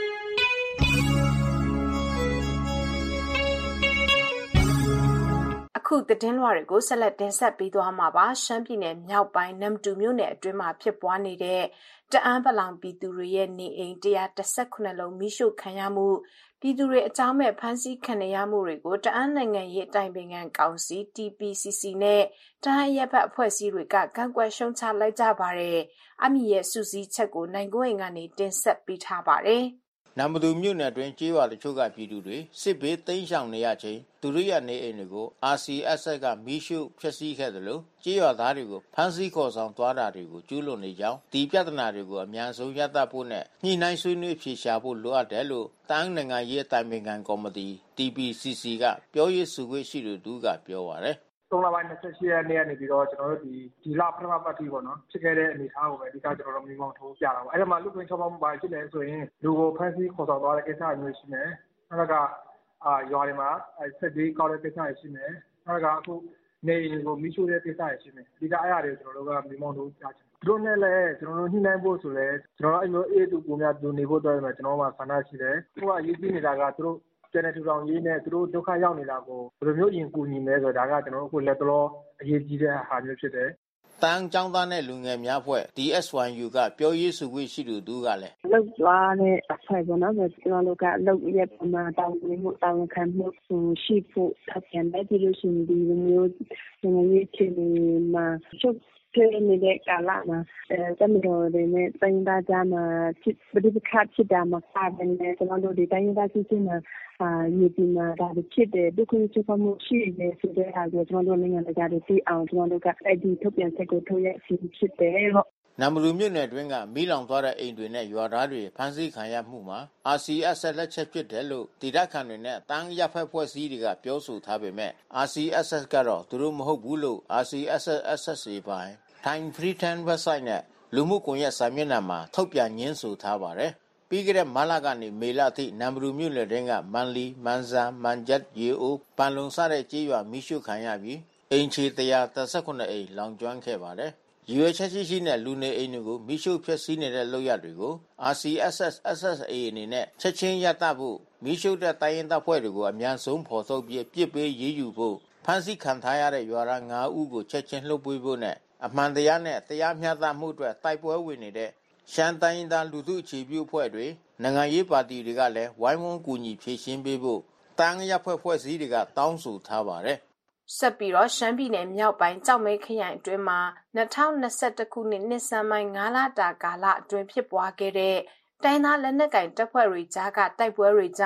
အခုသတင်းလွှာတွေကိုဆက်လက်တင်ဆက်ပေးသွားမှာပါရှမ်းပြည်နယ်မြောက်ပိုင်းနမ်တူမြို့နယ်အတွင်းမှာဖြစ်ပွားနေတဲ့တအန်းပလောင်ပြည်သူတွေရဲ့နေအိမ်၁၁၈လုံးမိရှုခံရမှုပြည်သူတွေအကြောင်းမဲ့ဖမ်းဆီးခံရမှုတွေကိုတအန်းနိုင်ငံရေးအတိုင်ပင်ခံကောင်စီ တီ ပီ စီ စီ နဲ့တအန်းရပ်ဘက်အဖွဲ့အစည်းတွေကကန့်ကွက်ရှုံချလိုက်ကြပါတယ်အမီရဲ့စုစည်းချက်ကိုနိုင်ကိုအိမ်ကနေတင်ဆက်ပေးထားပါတယ်နမ်တူမြို့နယ်တွင်ကျေးရွာတချို့ကပြည်သူတွေစစ်ဘေးတိမ်းရှောင်နေရချိန်သူတို့ရဲ့နေအိမ်တွေကို အာ စီ အက်စ် ကမီးရှို့ဖျက်ဆီးခဲ့တယ်လို့ကျေးရွာသားတွေကိုဖမ်းဆီးခေါ်ဆောင်သွားတာတွေကိုကျူးလွန်နေကြောင်းဒီပြဿနာတွေကိုအများဆုံးရပ်တန့်ဖို့နဲ့ညှိနှိုင်းဆွေးနွေးဖြေရှာဖို့လိုအပ်တယ်လို့တန်းနိုင်ငံရေးအတိုင်ပင်ခံကော်မတီ တီ ပီ စီ စီ ကပြောရေးဆိုခွင့်ရှိသူတူကပြောပါတယ်သုံးလပိုင်း၂၈ရက်နေ့ကနေပြီးတော့ကျွန်တော်တို့ဒီဒီလပထမပတ်တိပေါ့နော်ဖြစ်ခဲ့တဲ့အနေအထားကိုပဲဒီကကျွန်တော်တို့မိမောင်းထိုးပြတာပေါ့အဲ့ဒါမှလူ့ခွင့်ချောင်းမှုပါဖြစ်နေဆိုရင်လူကိုဖမ်းဆီးခေါ်ဆောင်သွားတဲ့ကိစ္စမျိုးရှိမယ်နောက်ကအာရွာတွေမှာဆက်ပြီးကောက်တဲ့ကိစ္စရှိမယ်နောက်ကအခုနေကိုမိရှို့တဲ့ကိစ္စရှိမယ်ဒီကအဲ့အရာတွေကျွန်တော်တို့ကမိမောင်းထိုးပြချင်သူတို့နဲ့လည်းကျွန်တော်တို့ညှိနှိုင်းဖို့ဆိုလဲကျွန်တော်တို့အဲ့လိုအေးတူပုံများတူနေဖို့တော့ကျွန်တော်တို့မှာဆန္ဒရှိတယ်ဟိုကအရေးကြီးနေတာကသူတို့ကျန်တဲ့ထူထောင်ရေးနဲ့သူတို့ဒုက္ခရောက်နေတာကိုဘယ်လိုမျိုးရင်ကူညီလဲဆိုတာကကျွန်တော်တို့အခုလက်တော်အရေးကြီးတဲ့ဟာမျိုးဖြစ်တယ်တန်းចောင်းသားနဲ့လူငယ်များဖွဲ့ ဒီ အက်စ် ဝိုင် ယူ ကပြောရေးဆိုခွင့်ရှိသူတူကလည်းလောက်သွားတဲ့အဖွဲ့ပေါ့နော်ကျွန်တော်တို့ကလောက်ရဲ့ပုံမှန်တောင်းနေမှုတောင်းခံမှုရှိဖို့အပြန်တဲ့ဒီလိုရှိဒီမျိုးငွေချေမှာချုပ်ပြနေတဲ့ကာလမှာအဲတမတော်တွေနဲ့တိုင်းသားကြမှာဖြစ်ပဋိပက္ခဖြစ်တာမှာပါတယ်ကျွန်တော်တို့ဒီတိုင်းသားချင်းချင်းမှာအာမြေပြင်မှာဒါဖြစ်တဲ့ဒုက္ခချုပ်မှုရှိနေဆိုတဲ့ဟာကိုကျွန်တော်တို့နိုင်ငံသားတွေသိအောင်ကျွန်တော်တို့ကအဲ့ဒီထုတ်ပြန်ချက်ကိုထုတ်ရစီဖြစ်တယ်လို့နမ်လူမြို့နယ်တွင်းကမီးလောင်သွားတဲ့အိမ်တွေနဲ့ရွာသားတွေဖမ်းဆီးခံရမှုမှာ အာ စီ အက်စ် လက်ချက်ဖြစ်တယ်လို့ဒေသခံတွေနဲ့တန်းရပ်ဖက်ဖွဲ့စည်းတွေကပြောဆိုထားပေမဲ့ အာ စီ အက်စ် ကတော့သူတို့မဟုတ်ဘူးလို့ အာ စီ အက်စ် အက်စ် စီ ပိုင်းTime Freetown website နဲ့လူမှုကွန်ရက်စာမျက်နှာမှာထုတ်ပြန်ညင်းဆိုထားပါတယ်။ပြီးခဲ့တဲ့မလကနေမေလအထိနမ်ဘရူမြို့နယ်တွင်းကမန်လီမန်ဇာမန်ဂျတ်ရေအိုပန်လုံစတဲ့ကျေးရွာမိရှုခံရပြီးအိမ်ခြေတစ်ရာတစ်ဆယ့်ခုနှစ်အိမ်လောင်ကျွမ်းခဲ့ပါတယ်။ရွေချက်ရှိရှိနဲ့လူနေအိမ်တွေကိုမိရှုဖျက်ဆီးနေတဲ့လုပ်ရတွေကို အာ စီ အက်စ် အက်စ် အေ အနေနဲ့ချက်ချင်းရပ်တန့်ဖို့မိရှုတဲ့တိုင်းရင်းတပ်ဖွဲ့တွေကိုအများဆုံးဖော်ထုတ်ပြီးပြစ်ပေးရေးယူဖို့ဖမ်းဆီးခံထားရတဲ့ရွာသား၅ဦးကိုချက်ချင်းလှုပ်ပေးဖို့နဲ့အမှန်တရားနဲ့တရားမျှတမှုအတွက်တိုက်ပွဲဝင်နေတဲ့ရှမ်းတိုင်းရင်းသားလူထုအခြေပြုအဖွဲ့တွေနိုင်ငံရေးပါတီတွေကလည်းဝိုင်းဝန်းကူညီဖြည့်ရှင်းပေးဖို့တန်းရပ်ဖွဲ့ဖွဲ့စည်းတွေကတောင်းဆိုထားပါတယ်ဆက်ပြီးတော့ရှမ်းပြည်နယ်မြောက်ပိုင်းကြောက်မဲခရိုင်အတွင်းမှာ၂၀၂၁ခုနှစ်နှစ်ဆန်းပိုင်း၅လတာကာလအတွင်းဖြစ်ပွားခဲ့တဲ့တိုင်းသားလက်နက်ကိုင်တပ်ဖွဲ့တွေကြားကတိုက်ပွဲတွေကြောင့်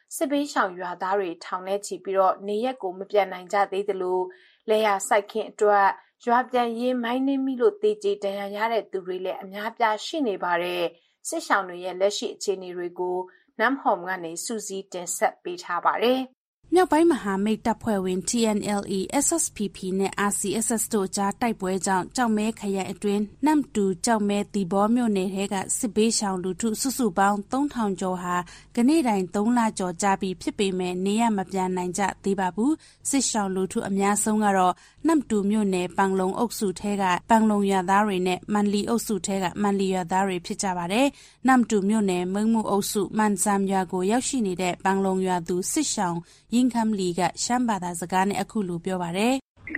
စစ်ဘေးရှောင်ရွာသားတွေထောင်ထဲချီပြီးတော့နေရက်ကိုမပြန်နိုင်ကြသေးသလိုလေယာစိုက်ခင်းအတွက်ရွာပြန်ရေးမိုင်းနှင်းမိလို့တေးကြေးတန်ရာရတဲ့သူတွေလည်းအများပြားရှိနေပါတယ်စစ်ရှောင်တွေရဲ့လက်ရှိအခြေအနေတွေကိုနမ်ဟောမ်ကနေစူးစီးတင်ဆက်ပေးထားပါတယ်မြောက်ပိုင်းမဟာမိတ်တပ်ဖွဲ့ဝင် T N L A S S P P နဲ့ R C S S တို့ကြားတိုက်ပွဲကြောင့်ကြောက်မဲခရိုင်အတွင်းနမ်တူကြောက်မဲတီဘောမြို့နယ်ထဲကစစ်ဘေးရှောင်လူထုစုစုပေါင်းသုံးထောင်ကျော်ဟာကနေ့တိုင်သုံးလကျော်ကြာပြီဖြစ်ပေမဲ့နေရမပြန်နိုင်ကြသေးပါဘူးစစ်ရှောင်လူထုအများဆုံးကတော့နမ်တူမြို့နယ်ပန်လုံအုပ်စုထဲကပန်လုံရွာသားတွေနဲ့မန်လီအုပ်စုထဲကမန်လီရွာသားတွေဖြစ်ကြပါတယ်နမ်တူမြို့နယ်မုံမှုအုပ်စုမန်ဆမ်ရွာကိုရောက်ရှိနေတဲ့ပန်လုံရွာသူစစ်ရှောင်ရင်ခမ်လီကရှမ်းဘာသာစကားနဲ့အခုလိုပြောပါတယ်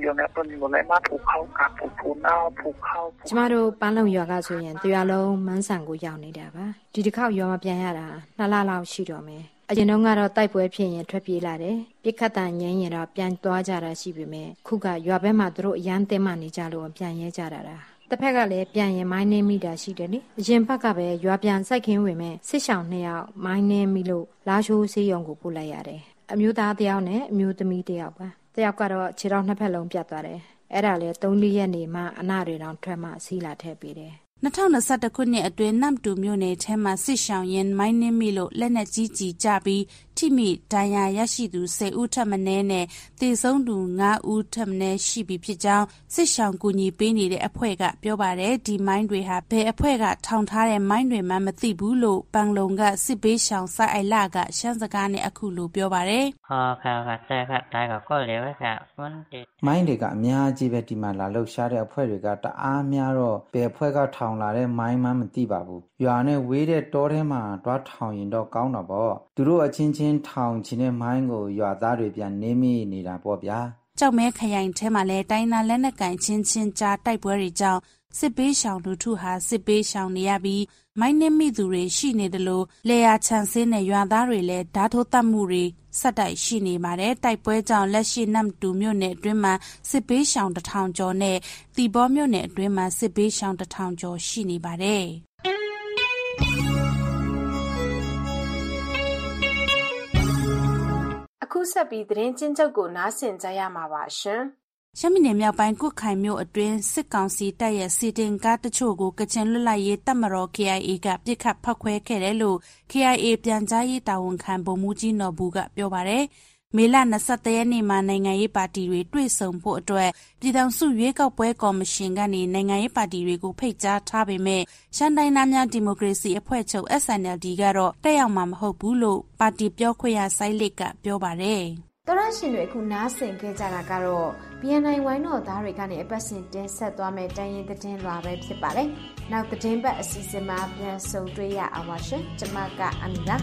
ကျမတို့ပန်းလုံရွာကဆိုရင်တရွာလုံးမန်းဆန်ကိုရောက်နေတာပါဒီတစ်ခေါက်ရွာမပြန်ရတာနှစ်လလောက်ရှိတော့မယ်အရင်တော့ကတော့တိုက်ပွဲဖြစ်ရင်ထွက်ပြေးလာတယ်ပြစ်ခတ်တန်ငင်းရင်တော့ပြန်သွားကြတာရှိပေမဲ့ခုကရွာဘက်မှာသူတို့အရန်တင်းမှနေကြလို့ပြန်ရဲကြတာတစ်ဖက်ကလည်းပြန်ရင်မိုင်းနှင်းမိတာရှိတယ်လေအရင်ဘက်ကပဲရွာပြန်စိုက်ခင်းဝင်မဲ့စစ်ရှောင်နှစ်ယောက်မိုင်းနှင်းမိလို့လာရှိုးဆေးရုံကိုပို့လိုက်ရတယ်အမျိုးသားတစ်ယောက်နဲ့အမျိုးသမီးတစ်ယောက်ပါတစ်ယောက်ကတော့ခြေထောက်နှစ်ဖက်လုံးပြတ်သွားတယ်အဲ့ဒါလေသုံးလေးရက်နေမှအနာတွေတောင်ထွက်မှစီးလာထည့်ပေးတယ်၂၀၂၁ခုနှစ်အတွင်းနမ်တူမြို့နယ်ထဲမှာစစ်ရှောင်ရင်မိုင်းနှင်းမိလို့လက်နက်ကြီးကြီးကျပြီးထိမိဒဏ်ရာရရှိသူ၁၀ဦးထက်မနည်းနဲ့သေဆုံးသူ၅ဦးထက်မနည်းရှိပြီဖြစ်ကြောင်းစစ်ရှောင်ကူညီပေးနေတဲ့အဖွဲ့ကပြောပါတယ်ဒီမိုင်းတွေဟာဘယ်အဖွဲ့ကထောင်ထားတဲ့မိုင်းတွေမှမသိဘူးလို့ပန်လုံကစစ်ဘေးရှောင်ဆိုင်အိုင်လာကရှမ်းစကားနဲ့အခုလိုပြောပါတယ်ဟောခါခါဆက်ခါတိုင်းကကောလေဝကဝန်တေမိုင်းတွေကအများကြီးပဲဒီမှာလာလှုပ်ရှားတဲ့အဖွဲ့တွေကတအားများတော့ဘယ်အဖွဲ့ကထောင်လာတဲ့မိုင်းမှမသိပါဘူးရွာနဲ့ဝေးတဲ့တောထဲမှာတွားထောင်ရင်တော့ကောင်းတော့ပေါ့သူတို့အချင်းချင်းထောင်ချင်တဲ့မိုင်းကိုရွာသားတွေပြန်နေမိနေတာပေါ့ဗျာကြောက်မဲခရိုင်ထဲမှာလဲတိုင်းနာလက်နက်ကန်ချင်းချင်းကြားတိုက်ပွဲတွေကြောင့်စစ်ပေးရှောင်လူထုဟာစစ်ပေးရှောင်နေရပြီးမိုင်းနှင်းမိသူတွေရှိနေတယ်လို့လေယာချန်စင်းနဲ့ရွာသားတွေလည်းဓာတ်ထိုးတတ်မှုတွေစက်တိုက်ရှိနေပါတယ်တိုက်ပွဲကြောင့်လက်ရှိနမ်တူမြို့နယ်အတွင်းမှာစစ်ပေးရှောင်တစ်ထောင်ကျော်နဲ့တီဘောမြို့နယ်အတွင်းမှာစစ်ပေးရှောင်တစ်ထောင်ကျော်ရှိနေပါတယ်အခုဆက်ပြီးသတင်းချင်းချုပ်ကိုနားဆင်ကြရမှာပါရှင်ရှမ်းပြည်နယ်မြောက်ပိုင်းကွတ်ခိုင်မြို့အတွင်းစစ်ကောင်စီတပ်ရဲ့စီတင်ကားတချို့ကိုကချင်လွတ်လပ်ရေးတပ်မတော် K I A ကပြစ်ခတ်ဖောက်ခွဲခဲ့တယ်လို့ K I A ပြန်ကြားရေးတာဝန်ခံဗိုလ်မှူးကြီးနော်ဘူးကပြောပါတယ်။မေလ၂၁ရက်နေ့မှာနိုင်ငံရေးပါတီတွေတွေ့ဆုံဖို့အတွက်ပြည်ထောင်စုရွေးကောက်ပွဲကော်မရှင်ကနေနိုင်ငံရေးပါတီတွေကိုဖိတ်ကြားထားပေမဲ့ရှမ်းတိုင်းသားများဒီမိုကရေစီအဖွဲ့ချုပ် S N L D ကတော့တက်ရောက်မှာမဟုတ်ဘူးလို့ပါတီပြောခွင့်ရစိုင်းလစ်ကပြောပါတယ်။တော်ရရှင်တွေအခုနားဆင်ခဲ့ကြတာကတော့ B N I ဝိုင်းတော်သားတွေကနေအပတ်စဉ်တင်ဆက်သွားမယ့်တိုင်းရင်းသတင်းလွှာပဲဖြစ်ပါတယ်။နောက်သတင်းပတ်အစီအစဉ်မှာပြန်ဆုံတွေ့ရအောင်ပါရှင်။ကျွန်မကအမီလာ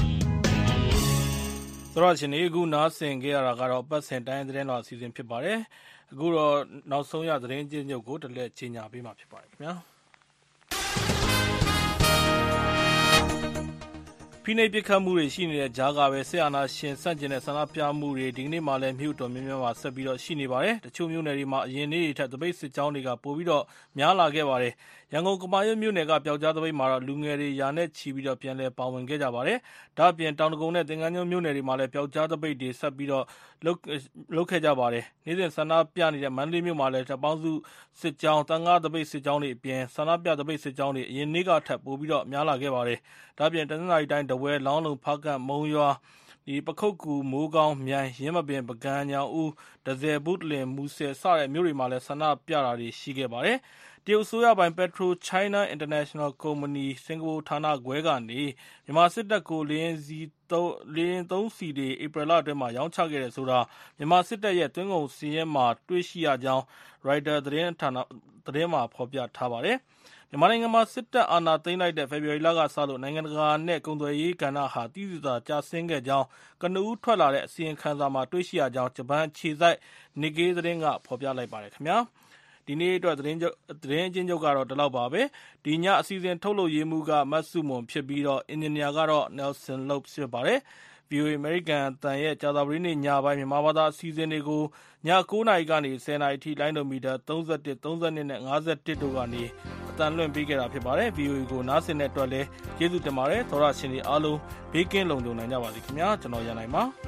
တော်ရရှင်တွေအခုနားဆင်ခဲ့ရတာကတော့ပတ်စဉ်တိုင်းသတင်းလွှာအစီအစဉ်ဖြစ်ပါတယ်။အခုတော့နောက်ဆုံးရသတင်းချင်းချုပ်ကိုတလက်ချင်းညာပေးမှာဖြစ်ပါတယ်ခင်ဗျာ။ဖိနှိပ်ပစ်ခတ်မှုတွေရှိနေတဲ့ကြားကပဲစစ်အာဏာရှင်ဆန့်ကျင်တဲ့ဆန္ဒပြမှုတွေဒီကနေ့မှလည်းမြို့တော်များများမှာဆက်ပြီးတော့ရှိနေပါတယ်။တချို့မြို့နယ်တွေမှာအရင်နေ့တွေထက်သပိတ်စစ်ကြောင်းတွေကပိုပြီးတော့များလာခဲ့ပါတယ်။ရန်ကုန်ကမာရွတ်မြို့နယ်ကပျောက်ကြားသပိတ်မှာတော့လူငယ်တွေရာနဲ့ချီပြီးတော့ပြန်လည်ပါဝင်ခဲ့ကြပါတယ်။ဒါ့အပြင်တောင်တကုံနဲ့သင်္ကန်းကျွန်းမြို့နယ်တွေမှာလည်းပျောက်ကြားသပိတ်တွေဆက်ပြီးတော့လုပ်လုပ်ခဲ့ကြပါတယ်။နေ့စဉ်ဆန္ဒပြနေတဲ့မန္တလေးမြို့မှာလည်းတပ်ပေါင်းစုစစ်ကြောင်းတန်ခါးသပိတ်စစ်ကြောင်းတွေအပြင်ဆန္ဒပြသပိတ်စစ်ကြောင်းတွေအရင်နေ့ကထပ်ပိုပြီးတော့များလာခဲ့ပါတယ်။ဒါ့အပြင်တနင်္သာရီတိုင်းတဝဲလောင်းလုံဖားကန့်မုံရွာဒီပခုတ်ကူမိုးကောင်းမြိုင်ရင်းမပင်ပကံညောင်ဦးဒဇယ်ဘူးတလင်မူဆယ်စတဲ့မြို့တွေမှာလည်းဆန္ဒပြတာတွေရှိခဲ့ပါတယ်။တရုတ်ဆိုရပိုင် Petro China International Company စင်ကာပူဌာနခွဲကနေမြန်မာစစ်တပ်ကိုလေရင်စီသုံးလေရင်သုံးစီတွေဧပြီလအတွင်းမှာရောင်းချခဲ့တယ်ဆိုတာမြန်မာစစ်တပ်ရဲ့တွင်းကုန်စီးရဲမှာတွေ့ရှိရကြောင်း Reuters သတင်းဌာနသတင်းမှာဖော်ပြထားပါတယ်။မြန်မာနိုင်ငံမှာစစ်တပ်အာဏာသိမ်းလိုက်တဲ့ဖေဖော်ဝါရီလကစလို့နိုင်ငံတကာနဲ့ကုန်သွယ်ရေးကဏ္ဍဟာတည်တည်သာကျဆင်းခဲ့ကြောင်းကနဦးထွက်လာတဲ့အစီရင်ခံစာမှာတွေ့ရှိရကြောင်းဂျပန်ခြေစိုက် Nikkei သတင်းကဖော်ပြလိုက်ပါတယ်ခင်ဗျာဒီနေ့အတွက်သတင်းချုပ်သတင်းအချင်းချုပ်ကတော့ဒီလောက်ပါပဲဒီညအစီအစဉ်ထုတ်လုပ်ရေးမှူးကမတ်စုမွန်ဖြစ်ပြီးတော့အင်ဂျင်နီယာကတော့ Nelson Lopes ဖြစ်ပါတယ် V O A American အသံရဲ့ကြာသပတေးနေ့ညပိုင်းမြန်မာဘာသာအစီအစဉ်တွေကိုည၉နာရီကနေ၁၀နာရီအထိလိုင်းဒိုမီတာ၃၁ ၃၂နဲ့၅၁တို့ကနေအသတန်လွှင့်ပေးခဲ့တာဖြစ်ပါတယ်။ ဗွီအိုအေ ကိုနားဆင်တဲ့အတွက်လည်းကျေးဇူးတင်ပါတယ်။သောရရှင်တွေအားလုံးဘေးကင်းလုံခြုံနိုင်ကြပါစေခင်ဗျာ။ကျွန်တော်ရန်နိုင်ပါ။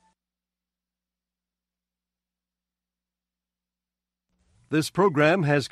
This program has